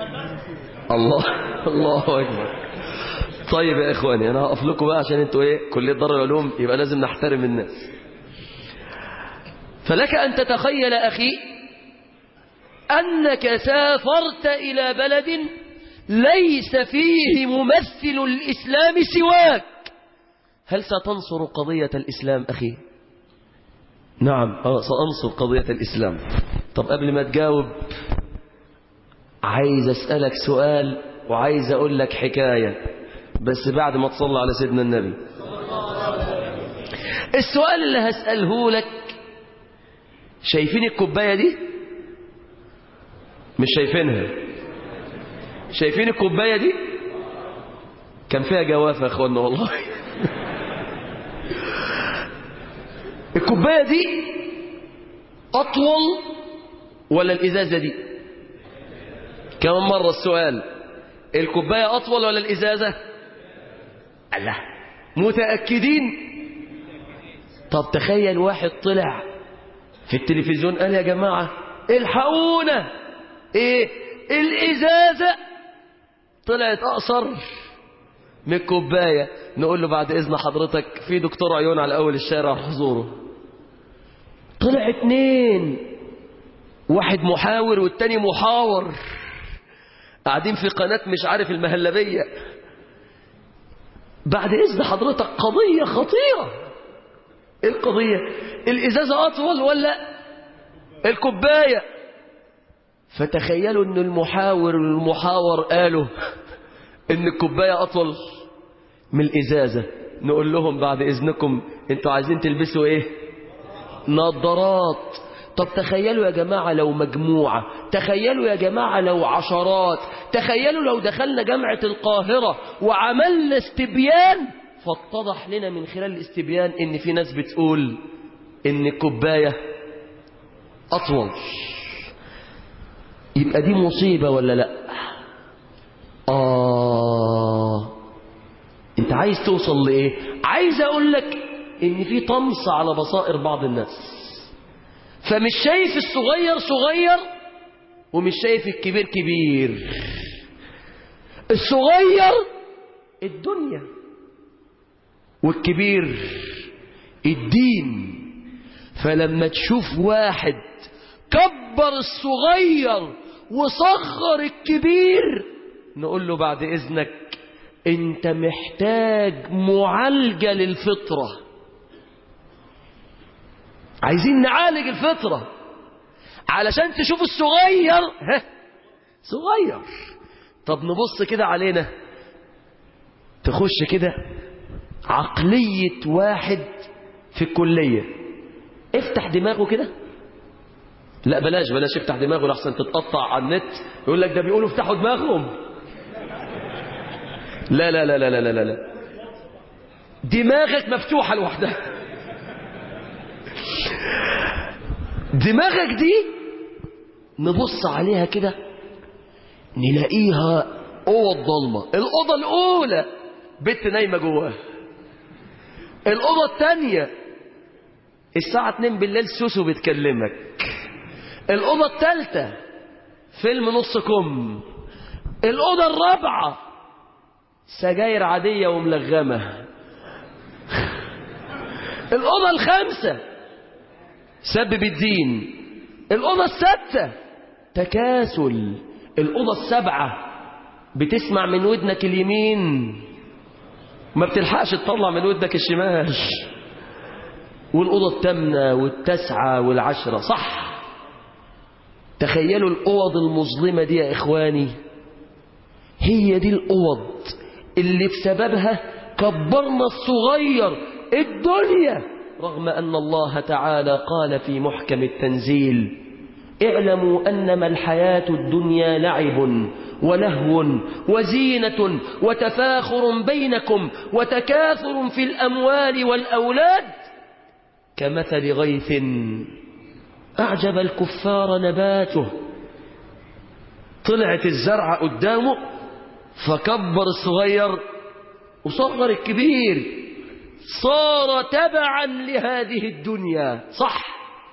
الله أكبر. طيب يا إخواني، أنا هقف لكم بقى عشان أنتوا كلية دار العلوم، يبقى لازم نحترم الناس. فلك أن تتخيل أخي أنك سافرت إلى بلد ليس فيه ممثل الإسلام سواك. هل ستنصر قضية الإسلام أخي؟ نعم، سأنصر قضية الإسلام. طب قبل ما تجاوب عايز أسألك سؤال وعايز أقول لك حكاية، بس بعد ما تصلى على سيدنا النبي. السؤال اللي هسأله لك: شايفين الكوباية دي؟ مش شايفينها؟ شايفين الكوباية دي؟ كان فيها جوافة يا اخوانا والله. الكوباية دي أطول ولا الإزازة دي؟ كمان مرة السؤال: الكوباية أطول ولا الإزازة؟ الله، متأكدين؟ طب تخيل واحد طلع في التلفزيون قال: يا جماعة الحقونا، الإزازة طلعت أقصر من الكوباية. نقول له: بعد إذن حضرتك في دكتور عيون على أول الشارع حضوره. طلع 2، واحد محاور والتاني محاور، قاعدين في قناة مش عارف المهلبية. بعد إذن حضرتك قضية خطيرة. إيه القضية؟ الإزازة أطول ولا الكوباية؟ فتخيلوا أن المحاور والمحاور قالوا أن الكوباية أطول من الإزازة. نقول لهم: بعد إذنكم أنتوا عايزين تلبسوا نظارات. طب تخيلوا يا جماعة لو مجموعة، تخيلوا يا جماعة لو عشرات، تخيلوا لو دخلنا جامعة القاهرة وعملنا استبيان، فاتضح لنا من خلال الاستبيان ان في ناس بتقول ان الكوباية اطول. يبقى دي مصيبة ولا لا؟ انت عايز توصل لايه؟ عايز اقول لك ان في طمس على بصائر بعض الناس، فمش شايف الصغير صغير ومش شايف الكبير كبير. الصغير الدنيا والكبير الدين. فلما تشوف واحد كبر الصغير وصغر الكبير، نقول له: بعد إذنك انت محتاج معالجة للفطرة. عايزين نعالج الفطرة علشان تشوف الصغير صغير. طب نبص كده علينا، تخش كده عقلية واحد في الكلية افتح دماغه كده. لا بلاش افتح دماغه لحسن تتقطع على النت يقول لك ده بيقولوا افتحوا دماغهم. لا لا لا لا لا لا لا، دماغك مفتوحة لوحدها. دماغك دي نبص عليها كده نلاقيها أوض ضلمة. الأوضة الأولى بنت نايمة جواها، الأوضة الثانية الساعة 2 بالليل سوسو بتكلمك، الأوضة الثالثة فيلم نص كم، الأوضة الرابعة سجاير عادية وملغمة، الأوضة الخامسة سبب الدين، الأوضة السادسة تكاسل، الأوضة السابعة بتسمع من ودنك اليمين ما بتلحقش تطلع من ودنك الشمال، والأوضة الثامنة والتاسعة والعشرة. صح، تخيلوا الأوض المظلمة دي يا إخواني، هي دي الأوض اللي بسببها كبرنا الصغير الدنيا، رغم أن الله تعالى قال في محكم التنزيل: اعلموا أنما الحياة الدنيا لعب ولهو وزينة وتفاخر بينكم وتكاثر في الأموال والأولاد كمثل غيث أعجب الكفار نباته. طلعت الزرعة قدامه فكبر الصغير وصغر الكبير، صار تبعا لهذه الدنيا. صح،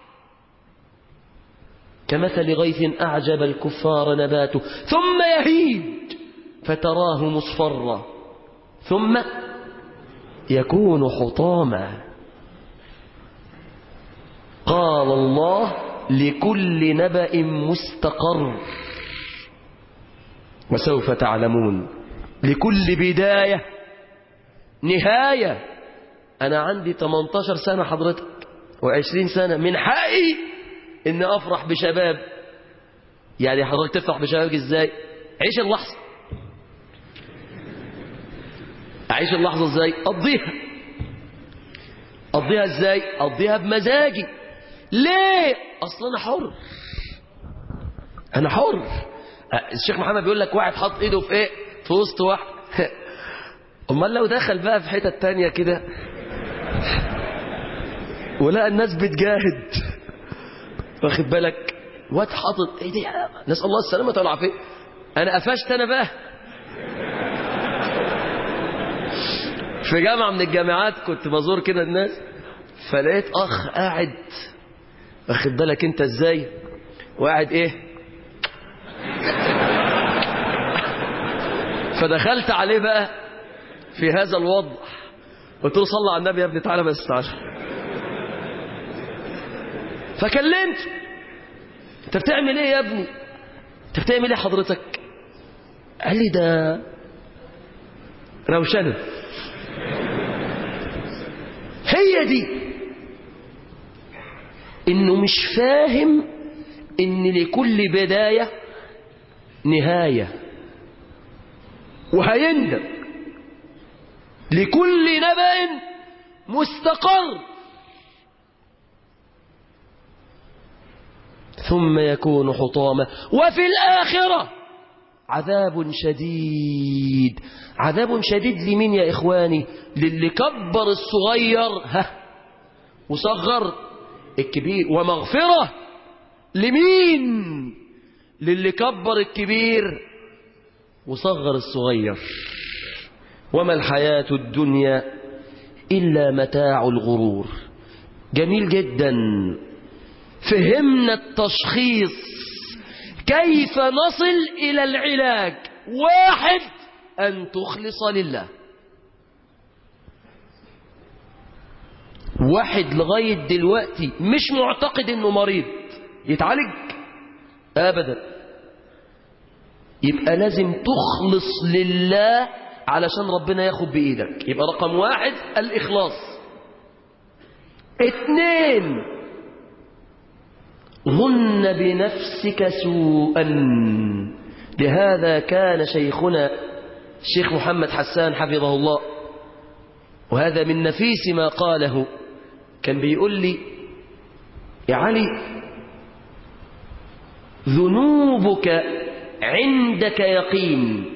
كمثل غيث أعجب الكفار نباته ثم يهيج فتراه مصفرا ثم يكون حطاما. قال الله: لكل نبأ مستقر وسوف تعلمون. لكل بداية نهاية. أنا عندي 18 سنة حضرتك و20 سنة، من حقي إن أفرح بشباب. يعني حضرتك تفرح بشبابك إزاي؟ عيش اللحظة. أعيش اللحظة إزاي؟ أقضيها إزاي؟ أقضيها بمزاجي. ليه؟ أصلا أنا حر. الشيخ محمد بيقول لك واحد حط إيده في إيه؟ في وسط واحد. أمال لو دخل بقى في حتة تانية كده ولقى الناس بتجاهد، واخد بالك؟ واد حاطط ايه دي، نسأل الله السلامة والعافية. انا قفشت انا بقى في جامعة من الجامعات، كنت بزور كده الناس، فلقيت اخ قاعد، واخد بالك انت ازاي، وقاعد ايه، فدخلت عليه بقى في هذا الوضع، قلت له صلى على النبي يا ابني، تعالى بس تعالى. فكلمت: انت بتعمل ايه يا ابني؟ انت بتعمل ايه حضرتك؟ قال لي: ده روشنة. هي دي، انه مش فاهم ان لكل بداية نهاية، وهيندم. لكل نبأ مستقر ثم يكون حطاما وفي الآخرة عذاب شديد. عذاب شديد لمين يا إخواني؟ للي كبر الصغير وصغر الكبير. ومغفرة لمين؟ للي كبر الكبير وصغر الصغير. وما الحياة الدنيا إلا متاع الغرور. جميل جدا، فهمنا التشخيص، كيف نصل إلى العلاج. 1: أن تخلص لله. 1 لغاية دلوقتي مش معتقد إنه مريض يتعالج أبدا، يبقى لازم تخلص لله علشان ربنا ياخد بإيدك. يبقى رقم 1 الإخلاص. 2: ظن بنفسك سوءا. لهذا كان شيخنا الشيخ محمد حسان حفظه الله، وهذا من نفيس ما قاله، كان بيقول لي يا علي ذنوبك عندك يقين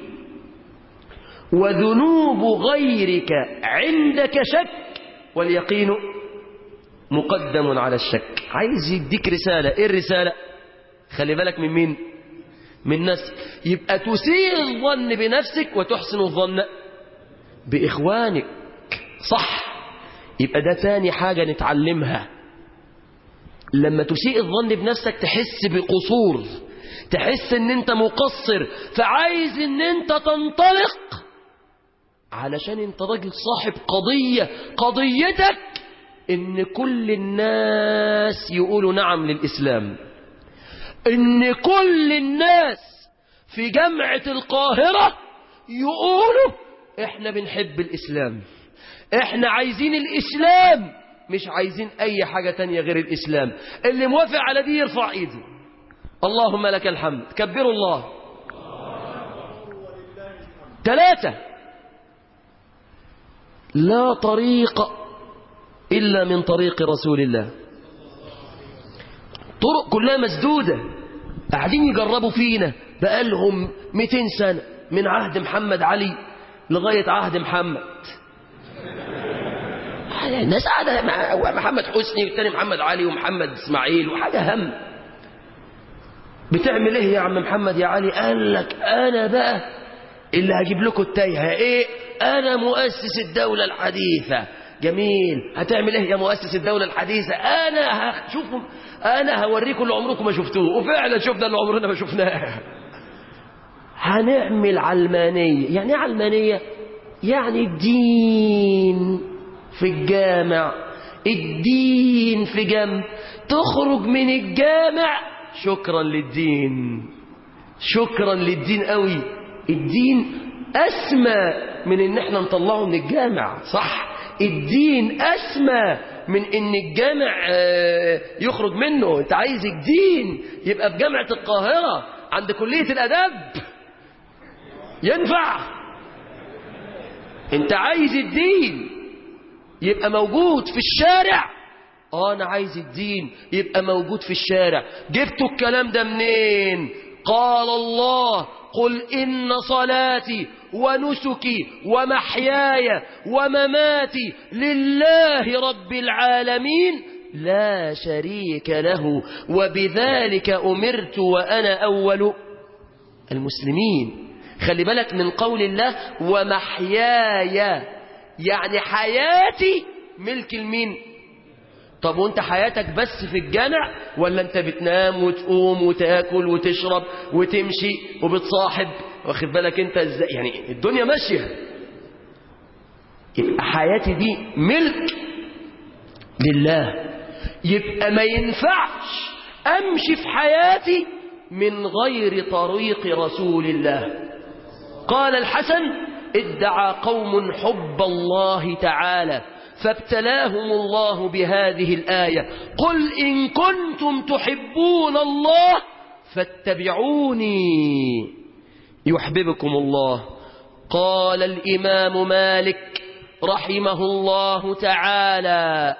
وذنوب غيرك عندك شك واليقين مقدم على الشك. عايز يديك رسالة. ايه الرسالة؟ خلي بالك من مين؟ من نفسك. يبقى تسيء الظن بنفسك وتحسن الظن بإخوانك. صح؟ يبقى ده تاني حاجة نتعلمها. لما تسيء الظن بنفسك تحس بقصور، تحس ان انت مقصر، فعايز ان انت تنطلق علشان انت راجل صاحب قضية. قضيتك ان كل الناس يقولوا نعم للإسلام، ان كل الناس في جامعة القاهرة يقولوا احنا بنحب الإسلام، احنا عايزين الإسلام، مش عايزين اي حاجة تانية غير الإسلام. اللي موافق على دي يرفع ايده. اللهم لك الحمد. كبروا الله. 3 لا طريق إلا من طريق رسول الله. طرق كلها مسدودة، قاعدين يجربوا فينا بقالهم 200 سنة، من عهد محمد علي لغاية عهد محمد. الناس قاعدة مع محمد حسني والتاني محمد علي ومحمد إسماعيل وحاجة هم. بتعمل ايه يا عم محمد يا علي؟ قال لك انا بقى اللي هجيب لكم التايهة. ايه؟ انا مؤسس الدولة الحديثة. جميل. هتعمل ايه يا مؤسس الدولة الحديثة؟ انا هشوفكم، انا هوريكم اللي عمركم ما شفتوه. وفعلا شفنا اللي عمرنا ما شفناه. هنعمل علمانية. يعني ايه علمانية؟ يعني الدين في الجامع، الدين في جنب، تخرج من الجامع شكرا للدين، شكرا للدين قوي. الدين أسمى من ان احنا نطلعه من الجامع. صح؟ الدين أسمى من ان الجامع يخرج منه. انت عايز الدين يبقى في جامعة القاهرة عند كلية الأدب؟ ينفع؟ انت عايز الدين يبقى موجود في الشارع؟ أنا عايز الدين يبقى موجود في الشارع. جبتوا الكلام ده منين؟ قال الله قل إن صلاتي ونسكي ومحياي ومماتي لله رب العالمين لا شريك له وبذلك أمرت وأنا أول المسلمين. خلي بالك من قول الله ومحياي، يعني حياتي ملك المين؟ طب وانت حياتك بس في الجامع ولا انت بتنام وتقوم وتاكل وتشرب وتمشي وبتصاحب؟ واخد بالك انت ازاي؟ يعني الدنيا ماشيه. يبقى حياتي دي ملك لله. يبقى ما ينفعش امشي في حياتي من غير طريق رسول الله. قال الحسن ادعى قوم حب الله تعالى فابتلاهم الله بهذه الآية قل إن كنتم تحبون الله فاتبعوني يحببكم الله. قال الإمام مالك رحمه الله تعالى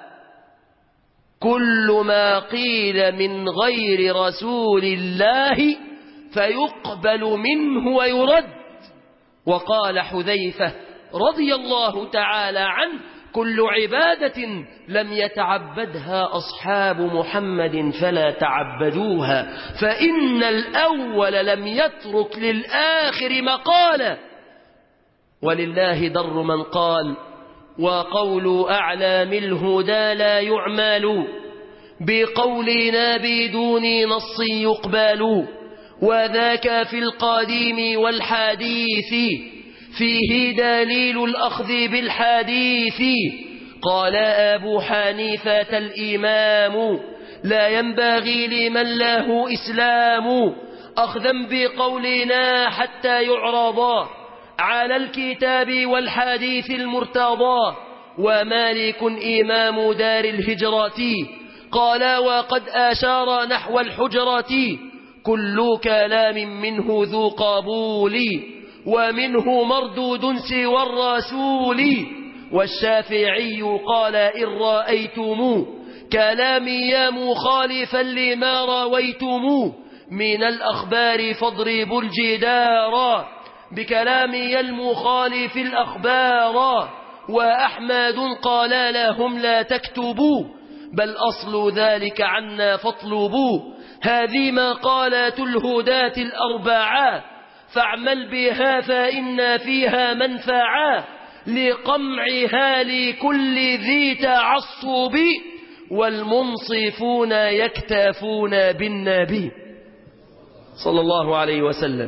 كل ما قيل من غير رسول الله فيقبل منه ويرد. وقال حذيفة رضي الله تعالى عنه كل عبادة لم يتعبدها أصحاب محمد فلا تعبدوها فإن الأول لم يترك للآخر مقالا ولله در من قال وقول أعلام الهدى لا يعمل بقولنا بدون نص يقبل وذاك في القديم والحديث فيه دليل الأخذ بالحديث. قال أبو حنيفة الإمام لا ينبغي لمن له إسلام أخذا بقولنا حتى يعرضا على الكتاب والحديث المرتضى. ومالك إمام دار الهجرة قال وقد أشار نحو الحجرة كل كلام منه ذو قبول ومنه مردود سوى الرسول والشافعي قال إن رأيتم كلامي يا مخالفا لما رويتم من الأخبار فاضربوا الجدار بكلامي المخالف الأخبار وأحمد قال لهم لا تكتبوا بل أصل ذلك عنا فاطلبوا هذه مقالات الهداة الأربعة فاعمل بها فإن فيها منفعة لقمعها لكل ذي تعصب والمنصفون يكتفون بالنبي صلى الله عليه وسلم.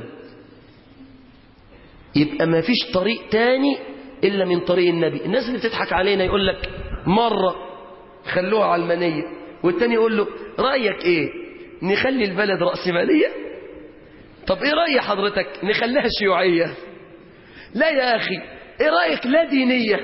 يبقى ما فيش طريق تاني إلا من طريق النبي. الناس اللي بتضحك علينا يقول لك مرة خلوها علمانية والتاني يقول له رأيك إيه نخلي البلد رأسمالية؟ طب إيه رأي حضرتك نخليها شيوعية؟ لا يا أخي إيه رأيك لا دينية؟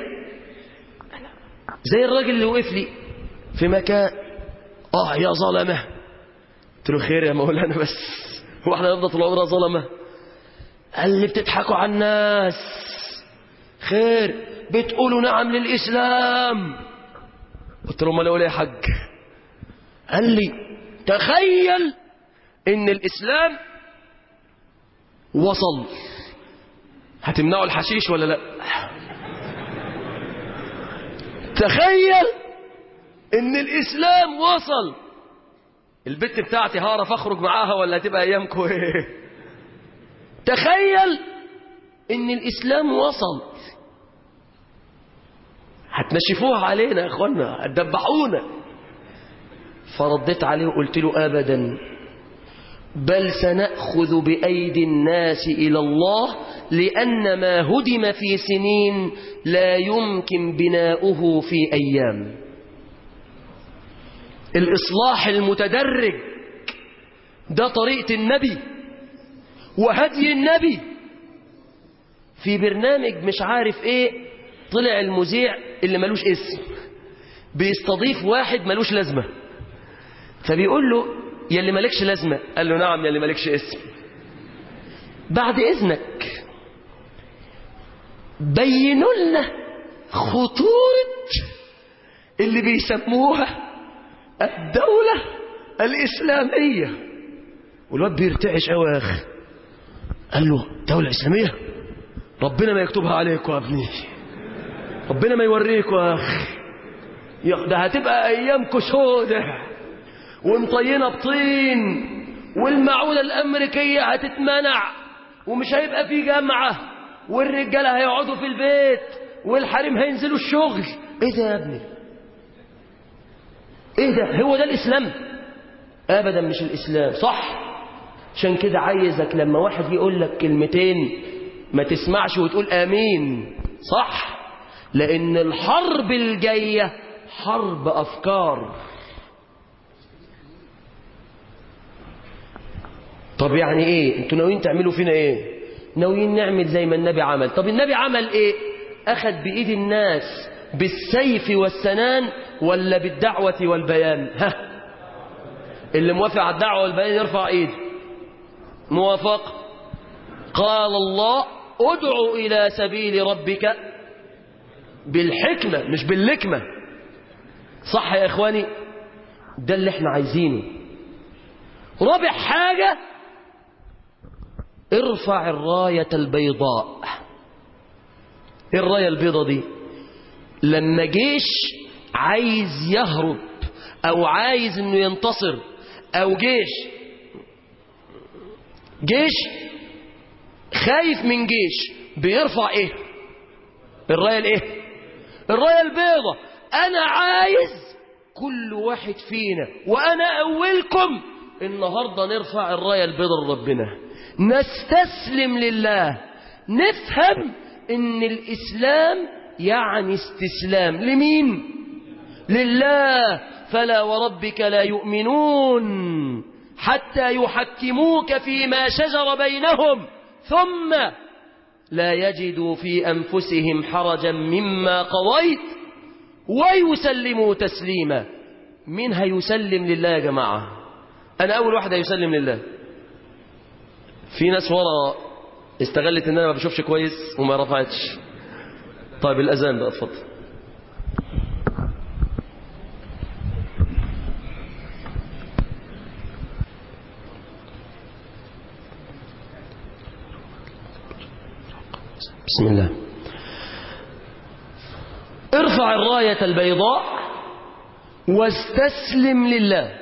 زي الراجل اللي وقف لي في مكان يا ظلمة قلت له خير يا مولانا بس هو احنا نفضل طول عمرنا ظلمة؟ قال لي بتضحكوا على الناس. خير بتقولوا نعم للإسلام. قلت له ما اقول ايه يا حاج؟ قال لي تخيل ان الإسلام وصل هتمنعوا الحشيش ولا لا؟ تخيل ان الإسلام وصل البت بتاعتي هعرف اخرج معاها ولا هتبقى ايامكم ايه؟ تخيل ان الإسلام وصل هتنشفوها علينا يا اخوانا هتدبحونا. فرديت عليه وقلت له ابدا بل سنأخذ بأيدي الناس إلى الله لأن ما هدم في سنين لا يمكن بناؤه في أيام. الإصلاح المتدرج ده طريقة النبي وهدي النبي. في برنامج مش عارف ايه طلع المذيع اللي ملوش اسم بيستضيف واحد ملوش لازمة فبيقول له يا اللي مالكش لازمة. قال له نعم يا اللي مالكش اسم بعد إذنك بينوا لنا خطورة اللي بيسموها الدولة الإسلامية. والواد بيرتعش قوي يا أخي. قال له دولة إسلامية ربنا ما يكتبها عليكم يا ابني ربنا ما يوريكم يا أخي ده هتبقى أيامكم سودة ومطينة بطين والمعونة الأمريكية هتتمنع ومش هيبقى في جامعة والرجالة هيقعدوا في البيت والحريم هينزلوا الشغل. ايه ده يا ابني؟ ايه ده؟ هو ده الإسلام؟ أبدا مش الإسلام. صح؟ عشان كده عايزك لما واحد يقول لك كلمتين ما تسمعش وتقول آمين. صح؟ لأن الحرب الجاية حرب أفكار. طب يعني ايه؟ انتوا ناويين تعملوا فينا ايه؟ ناويين نعمل زي ما النبي عمل. طب النبي عمل ايه؟ أخذ بإيد الناس بالسيف والسنان ولا بالدعوة والبيان؟ ها اللي موافق على الدعوة والبيان يرفع ايده. موافق. قال الله ادعو إلى سبيل ربك بالحكمة مش باللكمة. صح يا إخواني؟ ده اللي احنا عايزينه. رابع حاجة ارفع الراية البيضاء. ايه الراية البيضاء دي؟ لما جيش عايز يهرب او عايز انه ينتصر او جيش خايف من جيش بيرفع ايه؟ الراية الايه؟ الراية البيضاء. انا عايز كل واحد فينا وانا اولكم النهاردة نرفع الراية البيضاء لربنا نستسلم لله. نفهم ان الاسلام يعني استسلام لمين؟ لله. فلا وربك لا يؤمنون حتى يحكموك فيما شجر بينهم ثم لا يجدوا في أنفسهم حرجا مما قضيت ويسلموا تسليما. مين هيسلم لله يا جماعة؟ أنا أول واحد هيسلم لله. في ناس ورا استغلت ان انا ما بشوفش كويس وما رفعتش. طيب الأذان بقى اتفضل. بسم الله. ارفع الراية البيضاء واستسلم لله.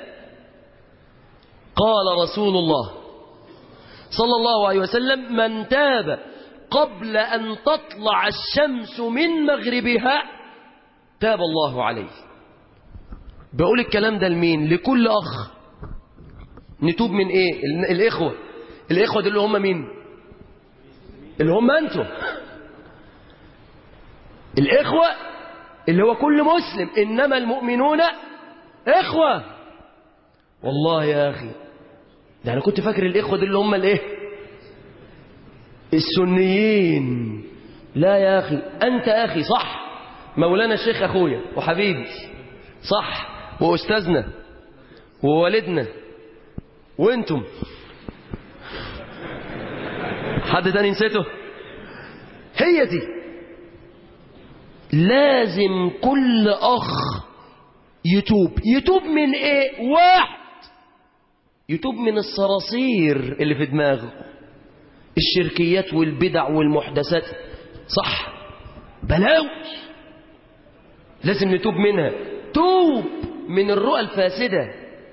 قال رسول الله صلى الله عليه وسلم: من تاب قبل أن تطلع الشمس من مغربها تاب الله عليه. بقول الكلام ده لمين؟ لكل أخ. نتوب من إيه؟ الإخوة دول اللي هم مين؟ اللي هم أنتم. الإخوة اللي هو كل مسلم، إنما المؤمنون إخوة. والله يا أخي ده أنا كنت فاكر الإخوة دول اللي هم الإيه؟ السنيين. لا يا أخي، أنت أخي صح، مولانا الشيخ أخويا وحبيبي صح، وأستاذنا ووالدنا، وانتم حد تاني نسيته؟ هي دي. لازم كل أخ يتوب من إيه؟ واحد، يتوب من الصراصير اللي في دماغه، الشركيات والبدع والمحدثات، صح، بلاوي لازم نتوب منها. توب من الرؤى الفاسدة.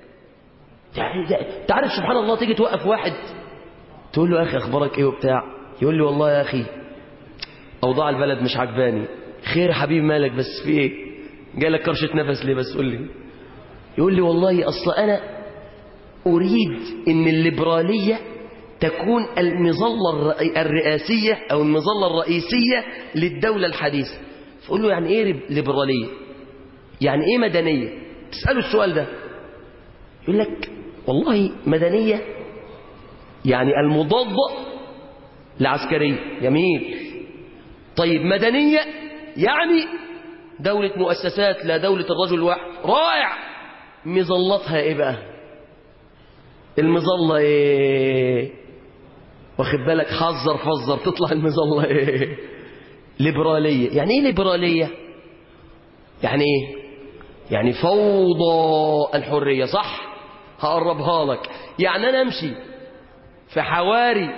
تعرف سبحان الله، تيجي توقف واحد تقول له: يا أخي أخبارك إيه وبتاع، يقول لي: والله يا أخي أوضاع البلد مش عجباني. خير يا حبيبي، مالك بس، في إيه؟ جالك كرشة نفس ليه بس؟ قول لي. يقول لي: والله أصل أنا أريد إن الليبرالية تكون المظلة الرئاسية أو المظلة الرئيسية للدولة الحديثة. فقول له: يعني إيه ليبرالية؟ يعني إيه مدنية؟ تسأله السؤال ده يقول لك: والله مدنية يعني المضادة لعسكرية. جميل. طيب مدنية يعني دولة مؤسسات لا دولة الرجل الواحد. رائع. مظلتها إيه بقى؟ المظلة إيه؟ واخد بالك؟ حذر فزر تطلع المظلة إيه؟ ليبرالية. يعني إيه ليبرالية؟ يعني إيه؟ يعني فوضى الحرية، صح؟ هقربها لك. يعني أنا أمشي في حواري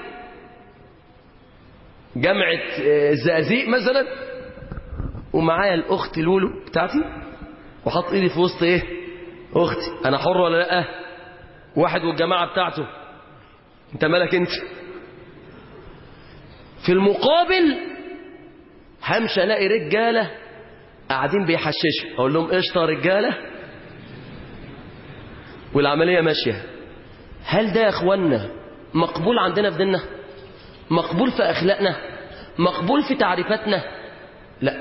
جامعة الزقازيق مثلا ومعايا الأخت لولو بتاعتي وحط إيدي في وسط إيه؟ أختي. أنا حر ولا لأ؟ واحد والجماعة بتاعته، أنت مالك أنت؟ في المقابل همشي ألاقي رجالة قاعدين بيحششوا، أقول لهم: قشطة رجالة، والعملية ماشية. هل ده يا أخوانا مقبول عندنا في ديننا؟ مقبول في أخلاقنا؟ مقبول في تعريفاتنا؟ لا.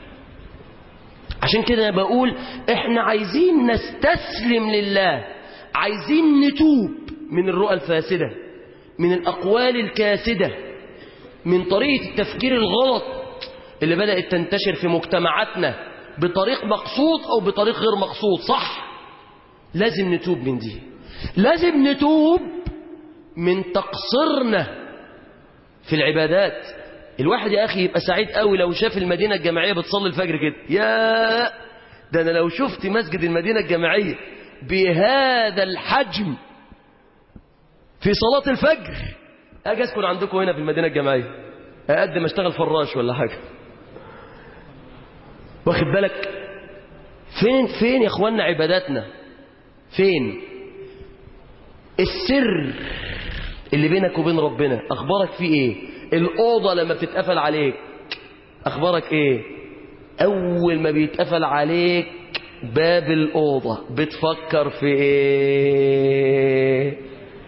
عشان كده أنا بقول إحنا عايزين نستسلم لله، عايزين نتوب من الرؤى الفاسدة، من الأقوال الكاسدة، من طريقة التفكير الغلط اللي بدأت تنتشر في مجتمعاتنا بطريق مقصود أو بطريق غير مقصود، صح؟ لازم نتوب من دي. لازم نتوب من تقصيرنا في العبادات. الواحد يا أخي يبقى سعيد قوي لو شاف المدينة الجامعية بتصلي الفجر كده. يا ده أنا لو شفت مسجد المدينة الجامعية بهذا الحجم في صلاة الفجر أجي أسكن عندكم هنا في المدينة الجامعية، أقدم أشتغل فراش ولا حاجة. واخد بالك؟ فين يا أخوانا عباداتنا؟ فين السر اللي بينك وبين ربنا؟ أخبارك فيه إيه؟ الأوضة لما بتتقفل عليك أخبارك إيه؟ أول ما بيتقفل عليك باب الأوضة بتفكر في إيه؟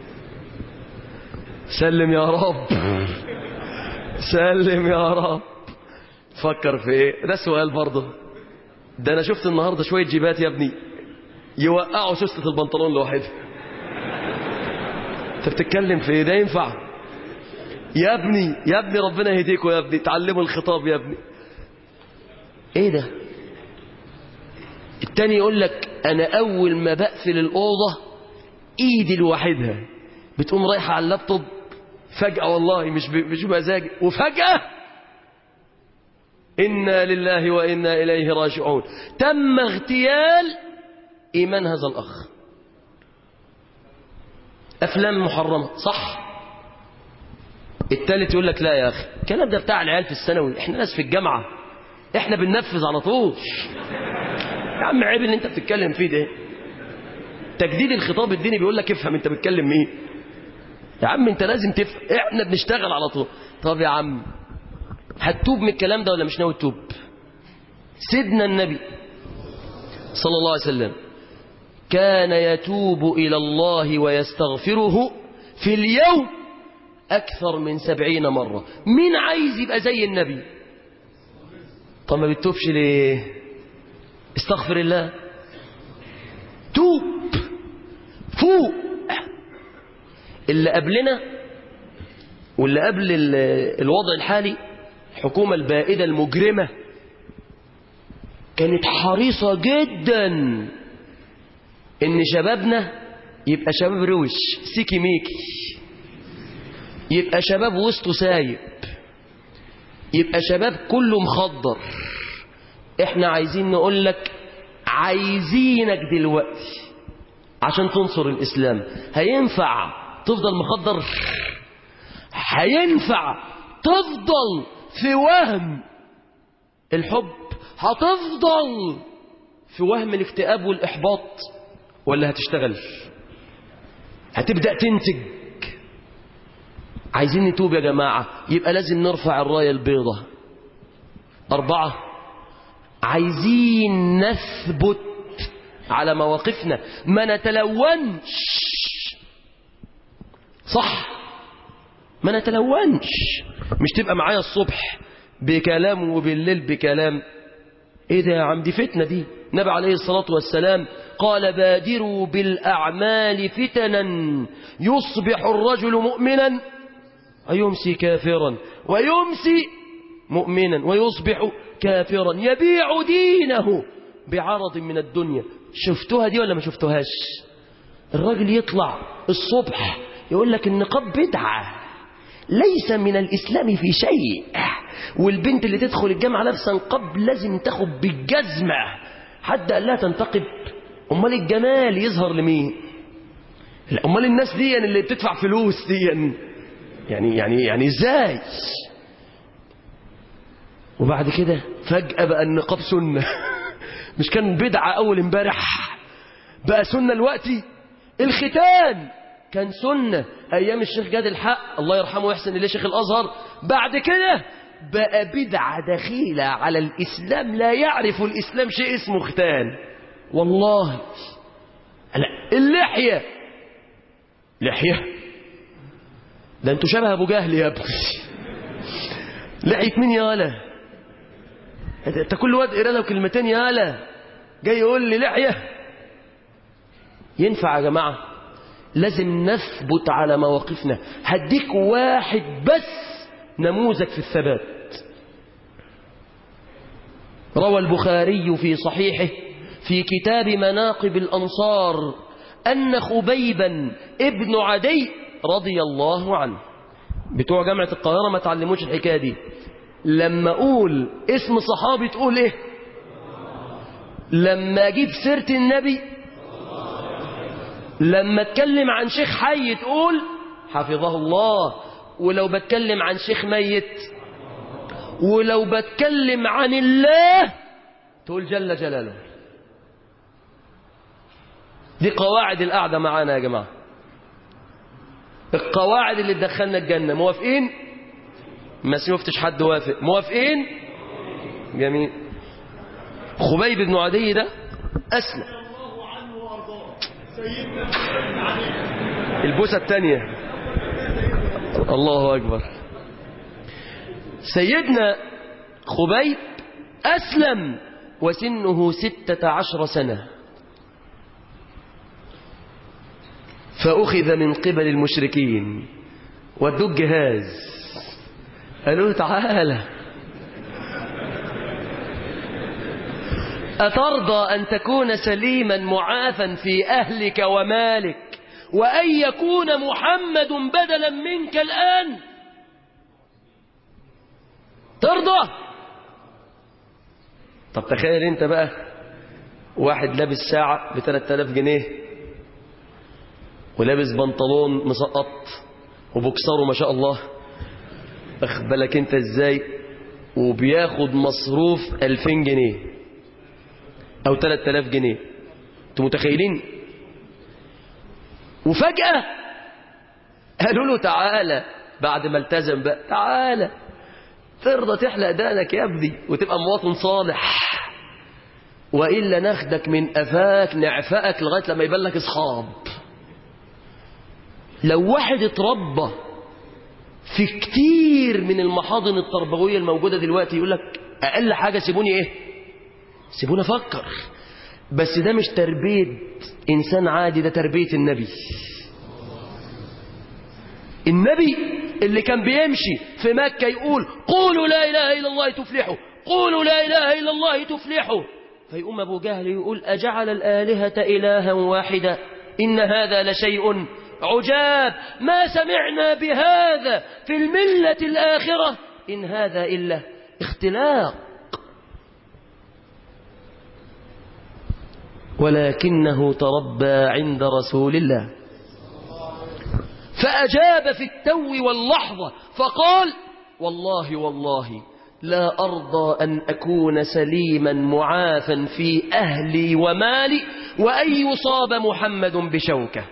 سلم يا رب، سلم يا رب. تفكر في إيه؟ ده سؤال برضه. ده أنا شفت النهاردة شوية جيبات يا ابني يوقعوا سوستة البنطلون لوحدها. انت بتتكلم في ايه؟ ده ينفع؟ يا ابني ربنا يهديكوا يا ابني، تعلموا الخطاب يا ابني. ايه ده؟ التاني يقول لك: انا اول ما بقفل الاوضه ايدي لوحدها بتقوم رايحه على اللابتوب فجاه، والله مش بمزاجي، وفجاه انا لله وانا اليه راجعون. تم اغتيال ايمان هذا الاخ. أفلام محرمة، صح؟ التالت يقول لك لا يا أخي الكلام ده بتاع العيال في الثانوي، احنا ناس في الجامعة احنا بننفذ على طول. يا عم عيب اللي انت بتتكلم فيه ده. تجديد الخطاب الديني بيقول لك افهم انت بتتكلم مين. يا عم انت لازم تفهم، احنا بنشتغل على طول. طب يا عم هتتوب من الكلام ده ولا مش ناوي تتوب؟ سيدنا النبي صلى الله عليه وسلم كان يتوب إلى الله ويستغفره في اليوم أكثر من 70 مرة. مين عايز يبقى زي النبي؟ طب ما بتتوبش ليه؟ استغفر الله، توب، فوق. اللي قبلنا واللي قبل الوضع الحالي الحكومة البائدة المجرمة كانت حريصة جدا ان شبابنا يبقى شباب روش سيكي ميكي، يبقى شباب وسطه سايب، يبقى شباب كله مخضر. احنا عايزين نقول لك عايزينك دلوقتي عشان تنصر الإسلام. هينفع تفضل مخضر؟ هينفع تفضل في وهم الحب؟ هتفضل في وهم الاكتئاب والإحباط؟ ولا هتشتغل؟ هتبدأ تنتج؟ عايزين نتوب يا جماعة، يبقى لازم نرفع الراية البيضة. 4 عايزين نثبت على مواقفنا، ما نتلونش. صح، ما نتلونش. مش تبقى معايا الصبح بكلام وبالليل بكلام. ايه ده يا عم؟ دي فتنة دي. النبي عليه الصلاة والسلام قال بادروا بالأعمال فتنا يصبح الرجل مؤمنا ويمسي كافرا ويمسي مؤمنا ويصبح كافرا يبيع دينه بعرض من الدنيا. شفتوها دي ولا ما شفتوهاش؟ الراجل يطلع الصبح يقول لك النقاب بدعة ليس من الإسلام في شيء، والبنت اللي تدخل الجامعة لابسه نقاب لازم تاخد بالجزمة. حد قال لها تنتقب؟ امال الجمال يظهر لمين؟ امال الناس دي اللي بتدفع فلوس دي يعني ازاي؟ وبعد كده فجأة بقى النقاب سنة. مش كان بدعة أول امبارح بقى سنة دلوقتي؟ الختان كان سنة أيام الشيخ جاد الحق الله يرحمه ويحسن إليه شيخ الأزهر، بعد كده بقى بدعة دخيلة على الإسلام. لا يعرف الإسلام شيء اسمه ختان والله. لا، اللحية، لحية ده انتوا شبه أبو جهل يا ابني. لحية مين يا ولا؟ انت كل واد قرا له كلمتين يا ولا جاي يقول لي لحية؟ ينفع يا جماعة؟ لازم نثبت على مواقفنا. هديك واحد بس نموذج في الثبات. روى البخاري في صحيحه في كتاب مناقب الأنصار أن خبيبا ابن عدي رضي الله عنه، بتوع جامعة القاهرة ما تعلموش الحكاية دي، لما أقول اسم صحابي تقول إيه؟ لما أجيب سيرة النبي، لما أتكلم عن شيخ حي تقول حفظه الله، ولو بتكلم عن شيخ ميت، ولو بتكلم عن الله تقول جل جلاله. دي قواعد القعدة معانا يا جماعة، القواعد اللي تدخلنا الجنة. موافقين؟ ما شفتش حد وافق. موافقين؟ جميل. خبيب بن عدي ده أسلم. البوسة الثانية. الله أكبر. سيدنا خبيب أسلم وسنه 16 سنة، فأخذ من قبل المشركين ودوا الجهاز، قالوا له تعالى أترضى أن تكون سليما معافا في أهلك ومالك وأن يكون محمد بدلا منك الآن؟ ترضى؟ طب تخيل انت بقى واحد لابس ساعة ب3000 جنيه ولابس بنطلون مسقط وبوكسره ما شاء الله أخبلك أنت إزاي؟ وبياخد مصروف 2000 جنيه أو 3000 جنيه. أنتم متخيلين؟ وفجأة قالوا له تعالى بعد ما التزم بقى، تعالى ترضى تحلق دقنك يا ابني وتبقى مواطن صالح، وإلا ناخدك من قفاك نعفقك لغاية لما يبان لك أصحاب. لو واحد اتربى في كتير من المحاضن التربوية الموجودة دلوقتي يقول لك أقل حاجة سيبوني إيه؟ سيبوني أفكر. بس ده مش تربية إنسان عادي، ده تربية النبي. النبي اللي كان بيمشي في مكة يقول قولوا لا إله إلا الله تفلحوا، قولوا لا إله إلا الله تفلحوا، فيقوم أبو جهل يقول أجعل الآلهة إلها واحدا إن هذا لشيء عجاب ما سمعنا بهذا في الملة الآخرة إن هذا إلا اختلاق. ولكنه تربى عند رسول الله فأجاب في التو واللحظة فقال والله والله لا أرضى أن أكون سليما معافا في أهلي ومالي وأن يصاب محمد بشوكة.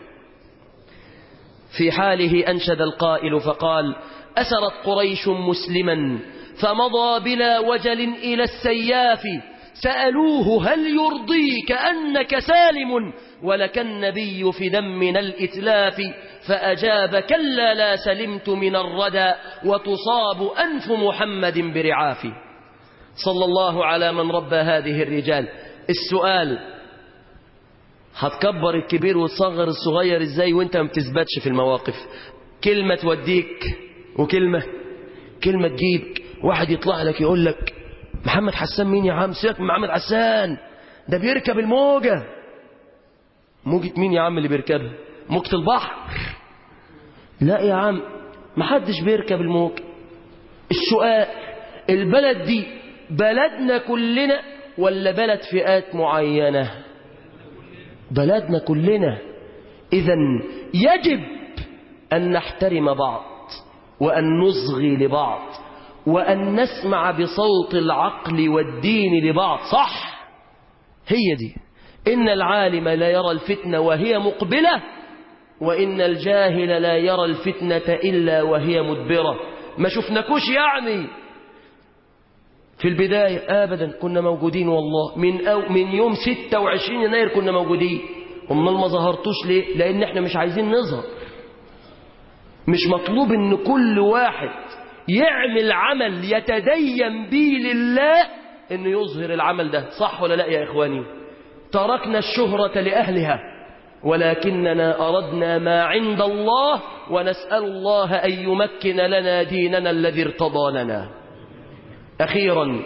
في حاله أنشد القائل فقال أسرت قريش مسلما فمضى بلا وجل إلى السياف سألوه هل يرضيك أنك سالم ولك النبي في دمنا الإتلاف فأجاب كلا لا سلمت من الردى وتصاب أنف محمد برعاف. صلى الله على من ربى هذه الرجال. السؤال هتكبر الكبير وتصغر الصغير ازاي وانت ما بتثبتش في المواقف؟ كلمة توديك وكلمة تجيبك. واحد يطلع لك يقول لك محمد حسان مين يا عم؟ سيبك من محمد حسان ده بيركب الموجة. موجة مين يا عم اللي بيركبها؟ موجة البحر؟ لا يا عم محدش بيركب الموجة. السؤال البلد دي بلدنا كلنا ولا بلد فئات معينة؟ بلدنا كلنا. إذن يجب أن نحترم بعض وأن نصغي لبعض وأن نسمع بصوت العقل والدين لبعض. صح؟ هي دي. إن العالم لا يرى الفتنة وهي مقبلة وإن الجاهل لا يرى الفتنة إلا وهي مدبرة. ما شفناكوش يعني في البداية أبدا، كنا موجودين والله من يوم 26 يناير كنا موجودين. أمال ما ظهرتوش ليه؟ لأن احنا مش عايزين نظهر. مش مطلوب ان كل واحد يعمل عمل يتدين به لله انه يظهر العمل ده. صح ولا لا يا إخواني؟ تركنا الشهرة لأهلها ولكننا أردنا ما عند الله ونسأل الله أن يمكن لنا ديننا الذي ارتضى لنا. أخيرا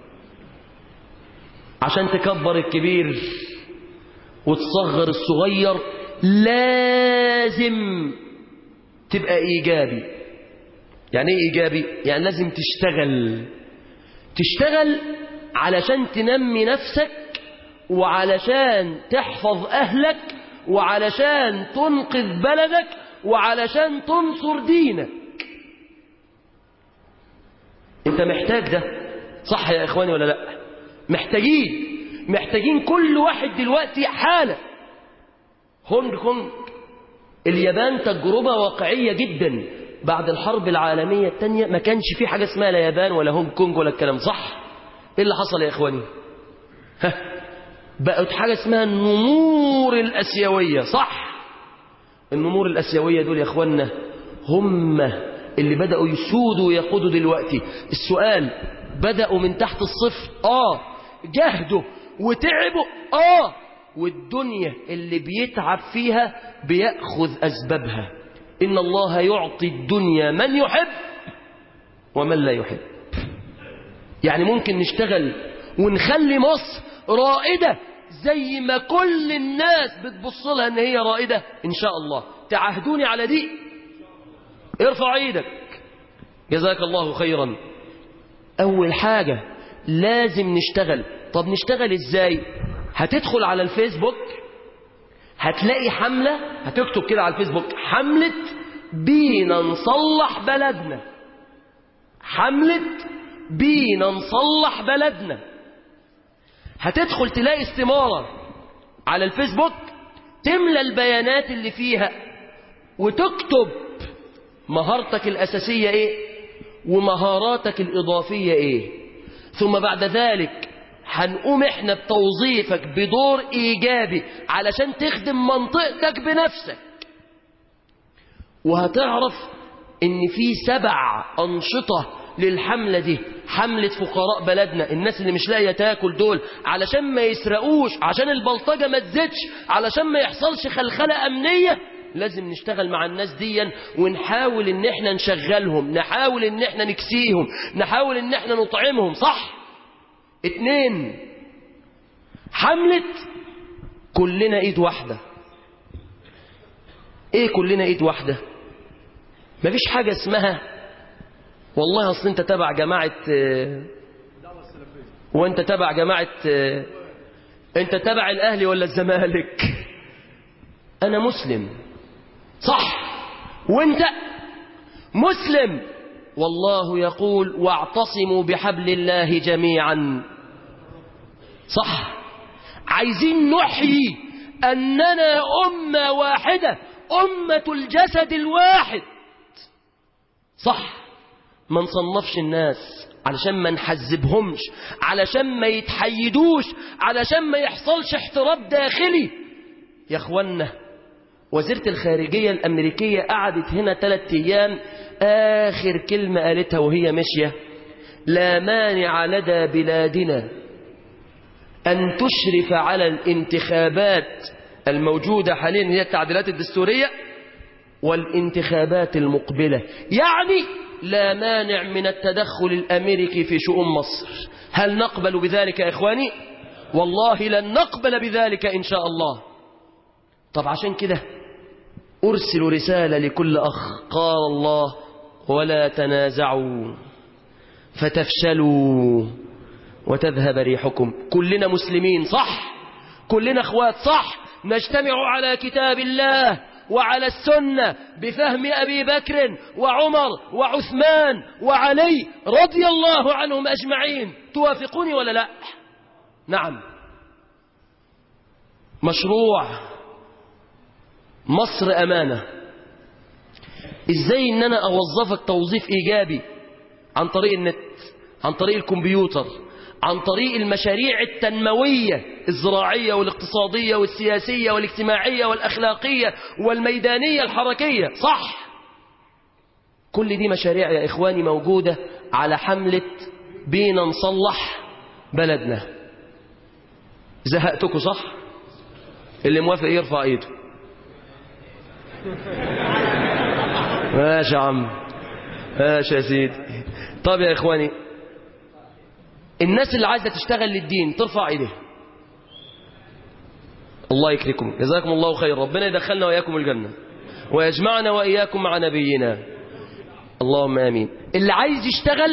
عشان تكبر الكبير وتصغر الصغير لازم تبقى إيجابي. يعني إيه إيجابي؟ يعني لازم تشتغل علشان تنمي نفسك وعلشان تحفظ أهلك وعلشان تنقذ بلدك وعلشان تنصر دينك. انت محتاج ده. صح يا إخواني ولا لا؟ محتاجين كل واحد دلوقتي حالة. هونج كونج اليابان تجربة واقعية جدا. بعد الحرب العالمية الثانية ما كانش في حاجة اسمها لا يابان ولا هونج كونج ولا الكلام. صح؟ ايه اللي حصل يا إخواني؟ بقت حاجة اسمها النمور الأسيوية. صح؟ النمور الأسيوية دول يا إخواننا هم اللي بدأوا يسودوا ويقودوا دلوقتي. السؤال بدأوا من تحت الصفر. جهدوا وتعبوا. والدنيا اللي بيتعب فيها بيأخذ أسبابها. إن الله يعطي الدنيا من يحب ومن لا يحب. يعني ممكن نشتغل ونخلي مصر رائدة زي ما كل الناس بتبص لها ان هي رائدة ان شاء الله. تعهدوني على دي؟ ارفع ايدك. جزاك الله خيرا. اول حاجة لازم نشتغل. طب نشتغل ازاي؟ هتدخل على الفيسبوك هتلاقي حملة، هتكتب كده على الفيسبوك حملة بينا نصلح بلدنا. حملة بينا نصلح بلدنا. هتدخل تلاقي استمارة على الفيسبوك تملى البيانات اللي فيها وتكتب مهارتك الأساسية إيه ومهاراتك الإضافية إيه. ثم بعد ذلك هنقوم إحنا بتوظيفك بدور إيجابي علشان تخدم منطقتك بنفسك. وهتعرف إن في 7 أنشطة للحملة دي. حملة فقراء بلدنا، الناس اللي مش لاقيه تاكل دول، علشان ما يسرقوش، عشان البلطجة ما تزيدش، علشان ما يحصلش خلخلة أمنية. لازم نشتغل مع الناس دي ونحاول ان احنا نشغلهم، نحاول ان احنا نكسيهم، نحاول ان احنا نطعمهم. صح. 2 حملة كلنا ايد واحدة. ايه كلنا ايد واحدة؟ مفيش حاجة اسمها والله اصل انت تبع جماعة وانت تبع جماعة انت تبع الاهلي ولا الزمالك. انا مسلم صح وانت مسلم، والله يقول واعتصموا بحبل الله جميعا. صح. عايزين نحيي أننا أمة واحدة، أمة الجسد الواحد. صح. ما نصنفش الناس علشان ما نحزبهمش، علشان ما يتحيدوش، علشان ما يحصلش احتراب داخلي. يا اخوانا وزيرة الخارجية الأمريكية قعدت هنا 3 أيام، آخر كلمة قالتها وهي ماشية: لا مانع لدى بلادنا أن تشرف على الانتخابات الموجودة حاليا، هي التعديلات الدستورية والانتخابات المقبلة. يعني لا مانع من التدخل الأمريكي في شؤون مصر. هل نقبل بذلك يا إخواني؟ والله لن نقبل بذلك إن شاء الله. طب عشان كده أرسل رسالة لكل أخ. قال الله: ولا تنازعوا فتفشلوا وتذهب ريحكم. كلنا مسلمين صح، كلنا اخوات صح، نجتمع على كتاب الله وعلى السنة بفهم أبي بكر وعمر وعثمان وعلي رضي الله عنهم أجمعين. توافقوني ولا لا؟ نعم. مشروع مصر أمانة. إزاي إن أنا أوظفك توظيف إيجابي عن طريق النت، عن طريق الكمبيوتر، عن طريق المشاريع التنموية الزراعية والاقتصادية والسياسية والاجتماعية والأخلاقية والميدانية الحركية. صح. كل دي مشاريع يا إخواني موجودة على حملة بينا نصلح بلدنا. زهقتكم صح؟ اللي موافق يرفع ايده. ماشي يا عم، ماشي يا سيدي. طب يا إخواني، الناس اللي عايزة تشتغل للدين ترفع ايديها. الله يكرمكم، جزاكم الله خير. ربنا يدخلنا وإياكم الجنة ويجمعنا وإياكم مع نبينا، اللهم آمين. اللي عايز يشتغل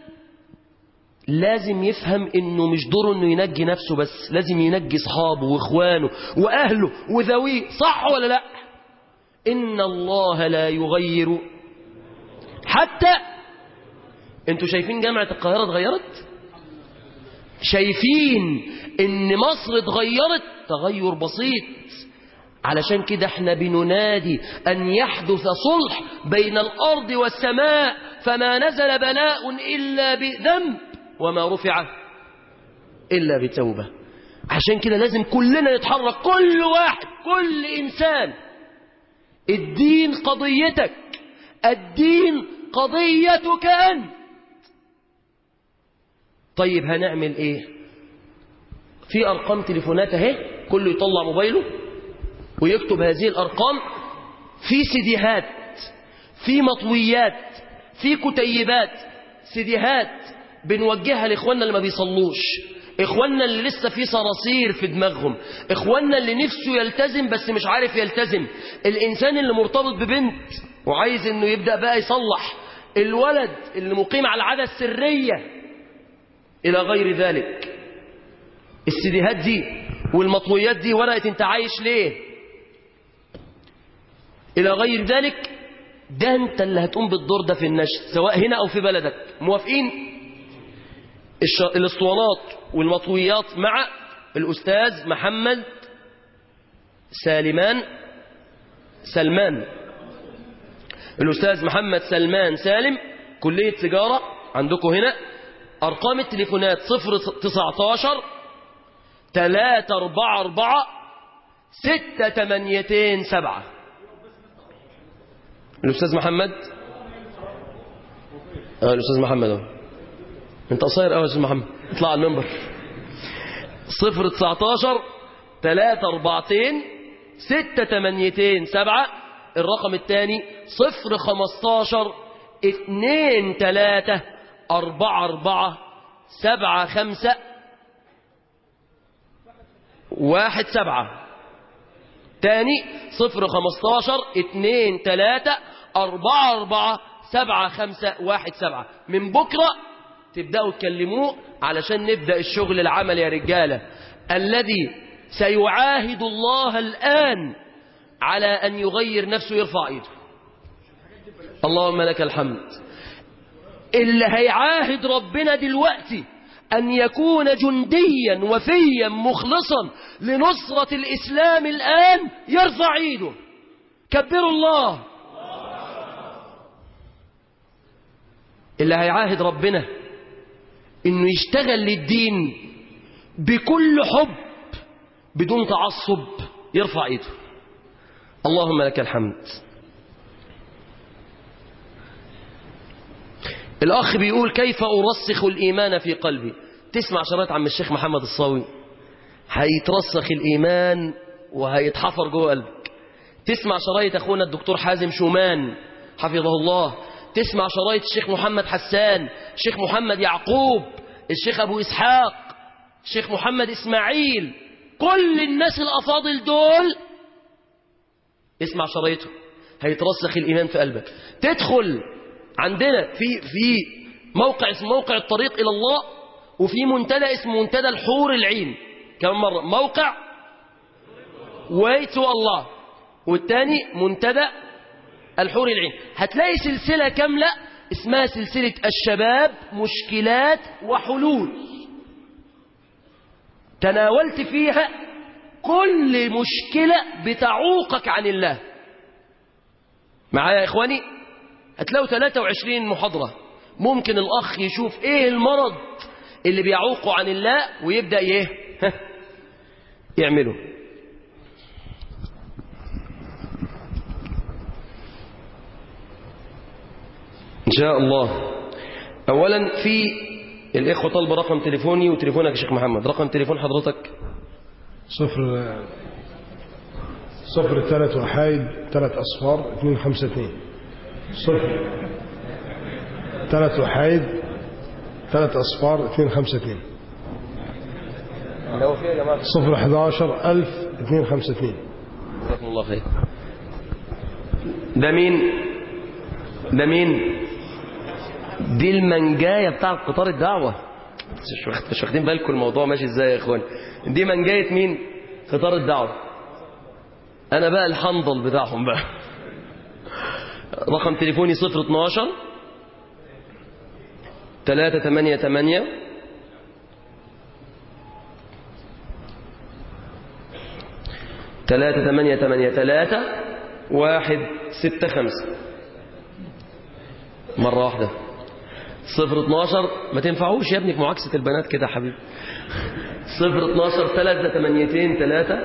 لازم يفهم انه مش دوره انه ينجي نفسه بس، لازم ينجي اصحابه واخوانه واهله وذويه. صح ولا لا؟ ان الله لا يغير حتى. انتوا شايفين جامعة القاهرة اتغيرت؟ شايفين ان مصر اتغيرت تغير بسيط. علشان كده احنا بننادي ان يحدث صلح بين الارض والسماء، فما نزل بلاء الا بذنب وما رفع الا بتوبة. عشان كده لازم كلنا نتحرك، كل واحد، كل انسان. الدين قضيتك، الدين قضيتك انت. طيب هنعمل ايه؟ في ارقام تليفونات اهي، كله يطلع موبايله ويكتب هذه الارقام. في سيديهات، في مطويات، في كتيبات، سيديهات بنوجهها لاخواننا اللي ما بيصلوش، اخواننا اللي لسه في صراصير في دماغهم، اخواننا اللي نفسه يلتزم بس مش عارف يلتزم، الانسان اللي مرتبط ببنت وعايز انه يبدأ بقى يصلح، الولد اللي مقيم على العادة السرية الى غير ذلك. السيديهات دي والمطويات دي، ورقة انت عايش ليه الى غير ذلك، ده انت اللي هتقوم بالدور ده في النشر، سواء هنا او في بلدك. موافقين؟ الاسطوانات والمطويات مع الأستاذ محمد سلمان، الأستاذ محمد سلمان سالم، كلية تجارة عندكم هنا. أرقام التليفونات 019 344 6827. الأستاذ محمد الأستاذ محمد اهو، انت قصير قوي يا أستاذ محمد، اطلع على المنبر. 019 342 6827. الرقم الثاني 015 23 44 75 17. تاني 015 23 44 75 17. من بكرة تبدأوا تكلموه علشان نبدأ الشغل العمل يا رجالة. الذي سيعاهد الله الآن على أن يغير نفسه يرفع ايده. اللهم لك الحمد. اللي هيعاهد ربنا دلوقتي أن يكون جنديا وفيا مخلصا لنصرة الإسلام الآن يرفع ايده. كبروا الله. اللي هيعاهد ربنا انه يشتغل للدين بكل حب بدون تعصب يرفع ايده. اللهم لك الحمد. الأخ بيقول كيف أرسخ الإيمان في قلبي؟ تسمع شرايط عم الشيخ محمد الصاوي هيترسخ الإيمان وهيتحفر جوه قلبك. تسمع شرايط أخونا الدكتور حازم شومان حفظه الله. تسمع شرايط الشيخ محمد حسان، الشيخ محمد يعقوب، الشيخ أبو إسحاق، الشيخ محمد إسماعيل، كل الناس الأفاضل دول اسمع شرايطه هيترسخ الإيمان في قلبك. تدخل عندنا في موقع اسمه موقع الطريق إلى الله، وفي منتدى اسمه منتدى الحور العين. كم مرة؟ موقع way to الله، والتاني منتدى الحور العين. هتلاقي سلسلة كاملة اسمها سلسلة الشباب مشكلات وحلول، تناولت فيها كل مشكلة بتعوقك عن الله. معايا يا إخواني؟ هتلاقوا 23 محاضرة. ممكن الأخ يشوف إيه المرض اللي بيعوقه عن الله ويبدأ يعمله. إن شاء الله. أولا في الإخوة طلب رقم تليفوني وتليفونك يا شيخ محمد. رقم تليفون حضرتك 0 3 وحايد 3 أصفار 252. 0 3 وحايد 3 أصفار 252. لو في يا جماعة 0 11 1000 252. جزاكم الله خير. ده مين؟ ده مين؟ دي المنجاية بتاع قطار الدعوة. مش واخدين بالكم الموضوع ماشي ازاي يا اخوان؟ دي منجاية مين؟ قطار الدعوة. انا بقى الحنظل بتاعهم بقى. رقم تليفوني 012 388 3883 165. مرة واحدة. 012 ما تنفعوش يا ابني في معاكسة البنات كده يا حبيبي. 012 382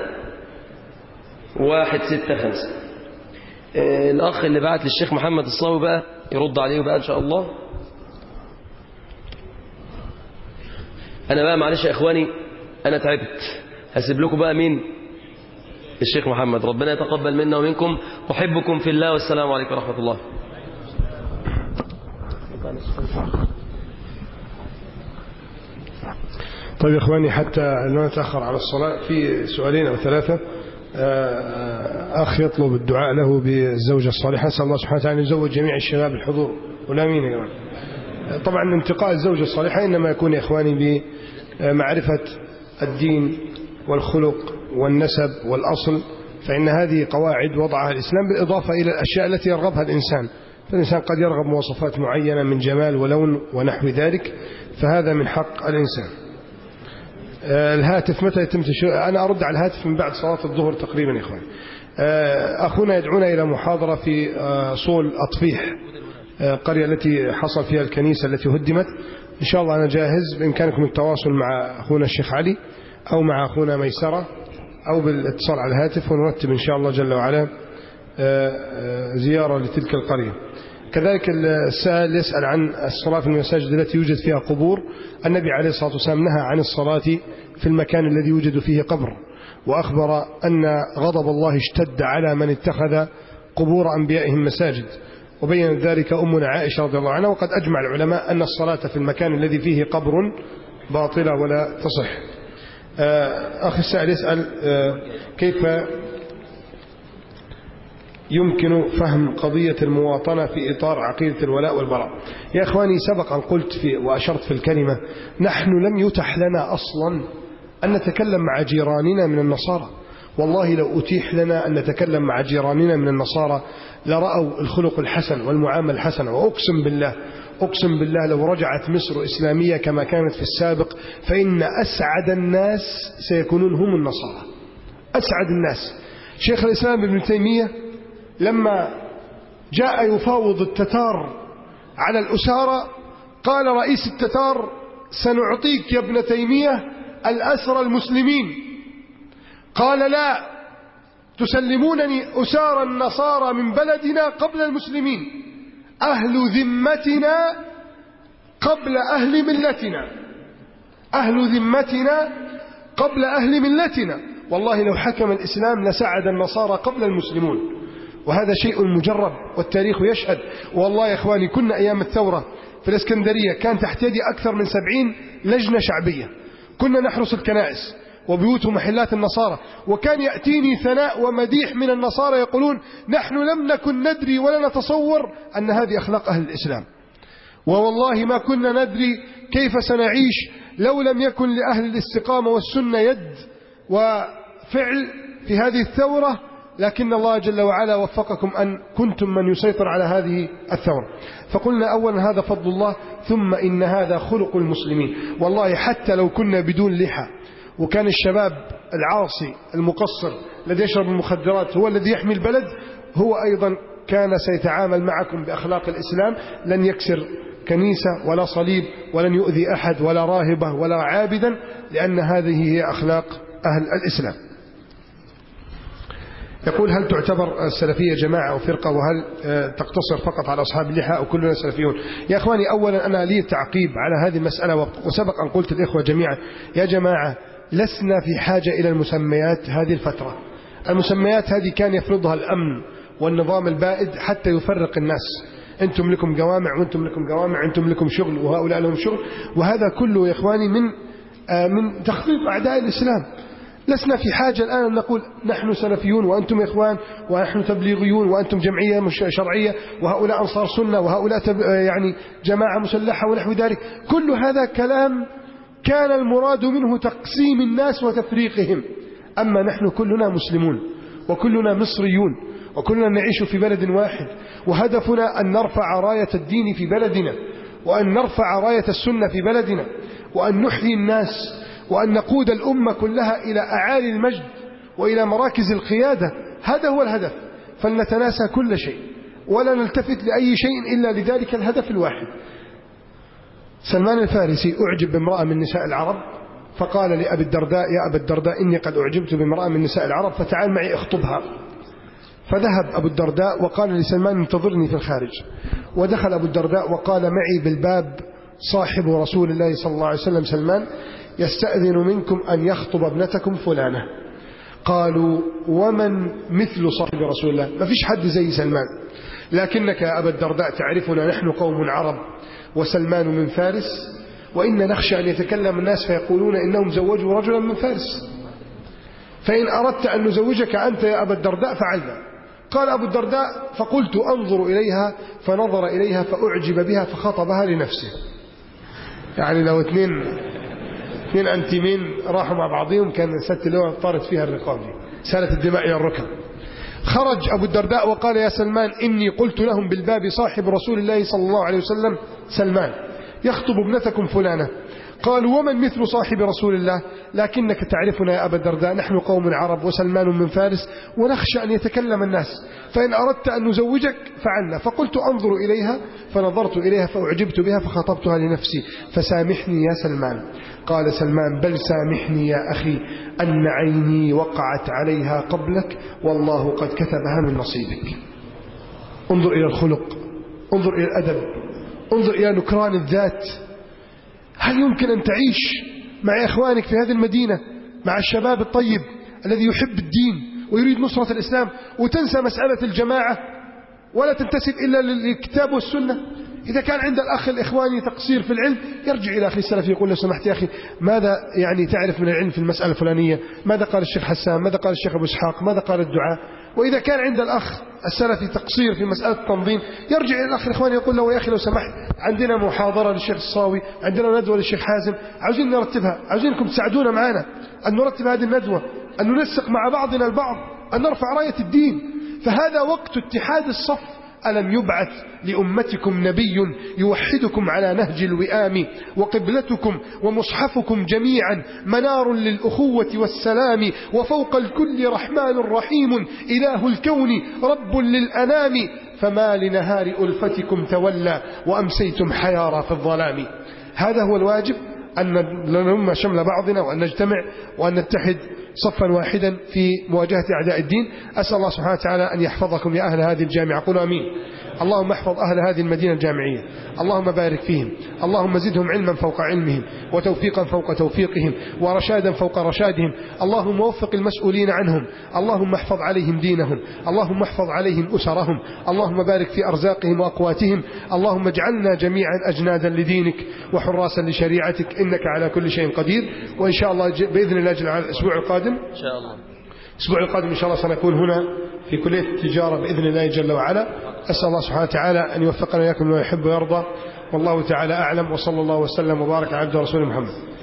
165. الأخ اللي بعت للشيخ محمد الصاوي بقى يرد عليه بقى إن شاء الله. أنا بقى معلش يا إخواني أنا تعبت، هسيب لكم بقى مين؟ الشيخ محمد. ربنا يتقبل منا ومنكم، أحبكم في الله، والسلام عليكم ورحمة الله. طيب يا إخواني حتى لا نتأخر على الصلاة، في سؤالين أو ثلاثة. أخ يطلب الدعاء له بالزوجة الصالحة، أسأل الله سبحانه وتعالى أن يزوج جميع الشباب الحضور. والآمين يا جماعة. طبعا انتقاء الزوجة الصالحة إنما يكون يا إخواني بمعرفة الدين والخلق والنسب والأصل، فإن هذه قواعد وضعها الإسلام بالإضافة إلى الأشياء التي يرغبها الإنسان. فالإنسان قد يرغب مواصفات معينة من جمال ولون ونحو ذلك، فهذا من حق الإنسان. الهاتف متى يتم أنا أرد على الهاتف من بعد صلاة الظهر تقريبا يا إخوان. أخونا يدعونا إلى محاضرة في صول أطفيح، قرية التي حصل فيها الكنيسة التي هدمت. إن شاء الله أنا جاهز بإمكانكم التواصل مع أخونا الشيخ علي أو مع أخونا ميسرة أو بالاتصال على الهاتف، ونرتب إن شاء الله جل وعلا زيارة لتلك القرية. كذلك السائل يسأل عن الصلاة في المساجد التي يوجد فيها قبور. النبي عليه الصلاة والسلام نهى عن الصلاة في المكان الذي يوجد فيه قبر، وأخبر أن غضب الله اشتد على من اتخذ قبور أنبيائهم مساجد، وبين ذلك أمنا عائشة رضي الله عنها. وقد أجمع العلماء أن الصلاة في المكان الذي فيه قبر باطلة ولا تصح. أخي السائل يسأل كيف يمكن فهم قضية المواطنة في إطار عقيدة الولاء والبراء. يا إخواني، سبق أن قلت وأشرت في الكلمة، نحن لم يتح لنا أصلا أن نتكلم مع جيراننا من النصارى. والله لو أتيح لنا أن نتكلم مع جيراننا من النصارى لرأوا الخلق الحسن والمعاملة الحسنة. وأقسم بالله لو رجعت مصر إسلامية كما كانت في السابق فإن أسعد الناس سيكونون هم النصارى، أسعد الناس. شيخ الإسلام ابن تيمية لما جاء يفاوض التتار على الأسارة قال رئيس التتار: سنعطيك يا ابن تيمية الأسرى المسلمين. قال: لا، تسلمونني أسارى النصارى من بلدنا قبل المسلمين، أهل ذمتنا قبل أهل ملتنا، أهل ذمتنا قبل أهل ملتنا. والله لو حكم الإسلام لسعد النصارى قبل المسلمون، وهذا شيء مجرب والتاريخ يشهد. والله يا إخواني كنا أيام الثورة في الإسكندرية كان تحت يدي أكثر من 70 لجنة شعبية، كنا نحرس الكنائس وبيوت ومحلات النصارى، وكان يأتيني ثناء ومديح من النصارى يقولون: نحن لم نكن ندري ولا نتصور أن هذه أخلاق أهل الإسلام، ووالله ما كنا ندري كيف سنعيش لو لم يكن لأهل الاستقامة والسنة يد وفعل في هذه الثورة. لكن الله جل وعلا وفقكم أن كنتم من يسيطر على هذه الثورة. فقلنا أولا هذا فضل الله، ثم إن هذا خلق المسلمين. والله حتى لو كنا بدون لحى وكان الشباب العاصي المقصر الذي يشرب المخدرات هو الذي يحمي البلد، هو أيضا كان سيتعامل معكم بأخلاق الإسلام، لن يكسر كنيسة ولا صليب ولن يؤذي أحد ولا راهبة ولا عابدا، لأن هذه هي أخلاق أهل الإسلام. يقول: هل تعتبر السلفية جماعة أو فرقة؟ وهل تقتصر فقط على أصحاب اللحى أو كلنا سلفيون؟ يا أخواني، أولا أنا لي تعقيب على هذه المسألة، وسبق أن قلت الإخوة جميعا: يا جماعة لسنا في حاجة إلى المسميات هذه الفترة. المسميات هذه كان يفرضها الأمن والنظام البائد حتى يفرق الناس، أنتم لكم جوامع وأنتم لكم جوامع، أنتم لكم شغل وهؤلاء لهم شغل، وهذا كله يا إخواني من تخطيط أعداء الإسلام. لسنا في حاجة الآن أن نقول نحن سلفيون وأنتم إخوان ونحن تبليغيون وأنتم جمعية شرعية وهؤلاء أنصار سنة وهؤلاء يعني جماعة مسلحة ونحو ذلك. كل هذا كلام كان المراد منه تقسيم الناس وتفريقهم. أما نحن كلنا مسلمون وكلنا مصريون وكلنا نعيش في بلد واحد، وهدفنا أن نرفع راية الدين في بلدنا، وأن نرفع راية السنة في بلدنا، وأن نحيي الناس، وأن نقود الأمة كلها إلى أعالي المجد وإلى مراكز القيادة. هذا هو الهدف. فلنتناسى كل شيء ولا نلتفت لأي شيء إلا لذلك الهدف الواحد. سلمان الفارسي أعجب بامرأة من نساء العرب، فقال لأبي الدرداء: يا أبا الدرداء، إني قد أعجبت بامرأة من نساء العرب، فتعال معي اخطبها. فذهب أبو الدرداء وقال لسلمان: انتظرني في الخارج. ودخل أبو الدرداء وقال: معي بالباب صاحب رسول الله صلى الله عليه وسلم سلمان يستأذن منكم أن يخطب ابنتكم فلانة. قالوا: ومن مثل صاحب رسول الله؟ ما فيش حد زي سلمان، لكنك يا أبا الدرداء تعرفنا نحن قوم عرب وسلمان من فارس، وإن نخشى أن يتكلم الناس فيقولون إنهم زوجوا رجلا من فارس، فإن أردت أن نزوجك أنت يا أبا الدرداء فعلنا. قال أبو الدرداء: فقلت أنظر إليها، فنظر إليها فأعجب بها فخطبها لنفسه. يعني لو اثنين أنتمين راحوا مع بعضهم كان ست لوعة طارت فيها الرقاب دي، سالت الدماء إلى الركب. خرج أبو الدرداء وقال يا سلمان إني قلت لهم بالباب صاحب رسول الله صلى الله عليه وسلم سلمان يخطب ابنتكم فلانة. قالوا ومن مثل صاحب رسول الله؟ لكنك تعرفنا يا أبا الدرداء، نحن قوم عرب وسلمان من فارس ونخشى أن يتكلم الناس، فإن أردت أن نزوجك فعلنا. فقلت أنظر إليها، فنظرت إليها فأعجبت بها فخطبتها لنفسي، فسامحني يا سلمان. قال سلمان بل سامحني يا أخي أن عيني وقعت عليها قبلك والله قد كتبها من نصيبك. انظر إلى الخلق، انظر إلى الأدب، انظر إلى نكران الذات. هل يمكن أن تعيش مع إخوانك في هذه المدينة، مع الشباب الطيب الذي يحب الدين ويريد نصرة الإسلام، وتنسى مسألة الجماعة ولا تنتسب إلا للكتاب والسنة؟ إذا كان عند الأخ الإخواني تقصير في العلم يرجع إلى أخي السلفي يقول له سمحت يا أخي ماذا يعني تعرف من العلم في المسألة الفلانية؟ ماذا قال الشيخ حسان؟ ماذا قال الشيخ أبو إسحاق؟ ماذا قال الدعاء؟ وإذا كان عند الأخ السلفي تقصير في مسألة التنظيم يرجع إلى الأخ الإخواني يقول له يا أخي لو سمحت عندنا محاضرة للشيخ الصاوي، عندنا ندوة للشيخ حازم، عاوزين نرتبها، عاوزينكم تساعدونا معنا أن نرتب هذه الندوة، أن ننسق مع بعضنا البعض، أن نرفع راية الدين. فهذا وقت اتحاد الصف. ألم يبعث لأمتكم نبي يوحدكم على نهج الوئام، وقبلتكم ومصحفكم جميعا منار للأخوة والسلام، وفوق الكل رحمن رحيم إله الكون رب للأنام، فما لنهار ألفتكم تولى وأمسيتم حيارى في الظلام. هذا هو الواجب، أن نلم شمل بعضنا وأن نجتمع وأن نتحد صفا واحدا في مواجهة أعداء الدين. أسأل الله سبحانه وتعالى أن يحفظكم يا أهل هذه الجامعة، قولوا أمين. اللهم احفظ أهل هذه المدينة الجامعية، اللهم بارك فيهم، اللهم زدهم علما فوق علمهم، وتوفيقا فوق توفيقهم، ورشادا فوق رشادهم. اللهم وفق المسؤولين عنهم، اللهم احفظ عليهم دينهم، اللهم احفظ عليهم أسرهم، اللهم بارك في أرزاقهم وأقواتهم. اللهم اجعلنا جميعا أجنادا لدينك وحراسا لشريعتك، إنك على كل شيء قدير. وإن شاء الله بإذن الله الأسبوع القادم إن شاء الله، الأسبوع القادم إن شاء الله سنكون هنا في كلية التجارة بإذن الله جل وعلا. أسأل الله سبحانه وتعالى أن يوفقنا إياكم لما يحب ويرضى، والله تعالى أعلم، وصلى الله وسلم وبارك على عبده ورسوله محمد.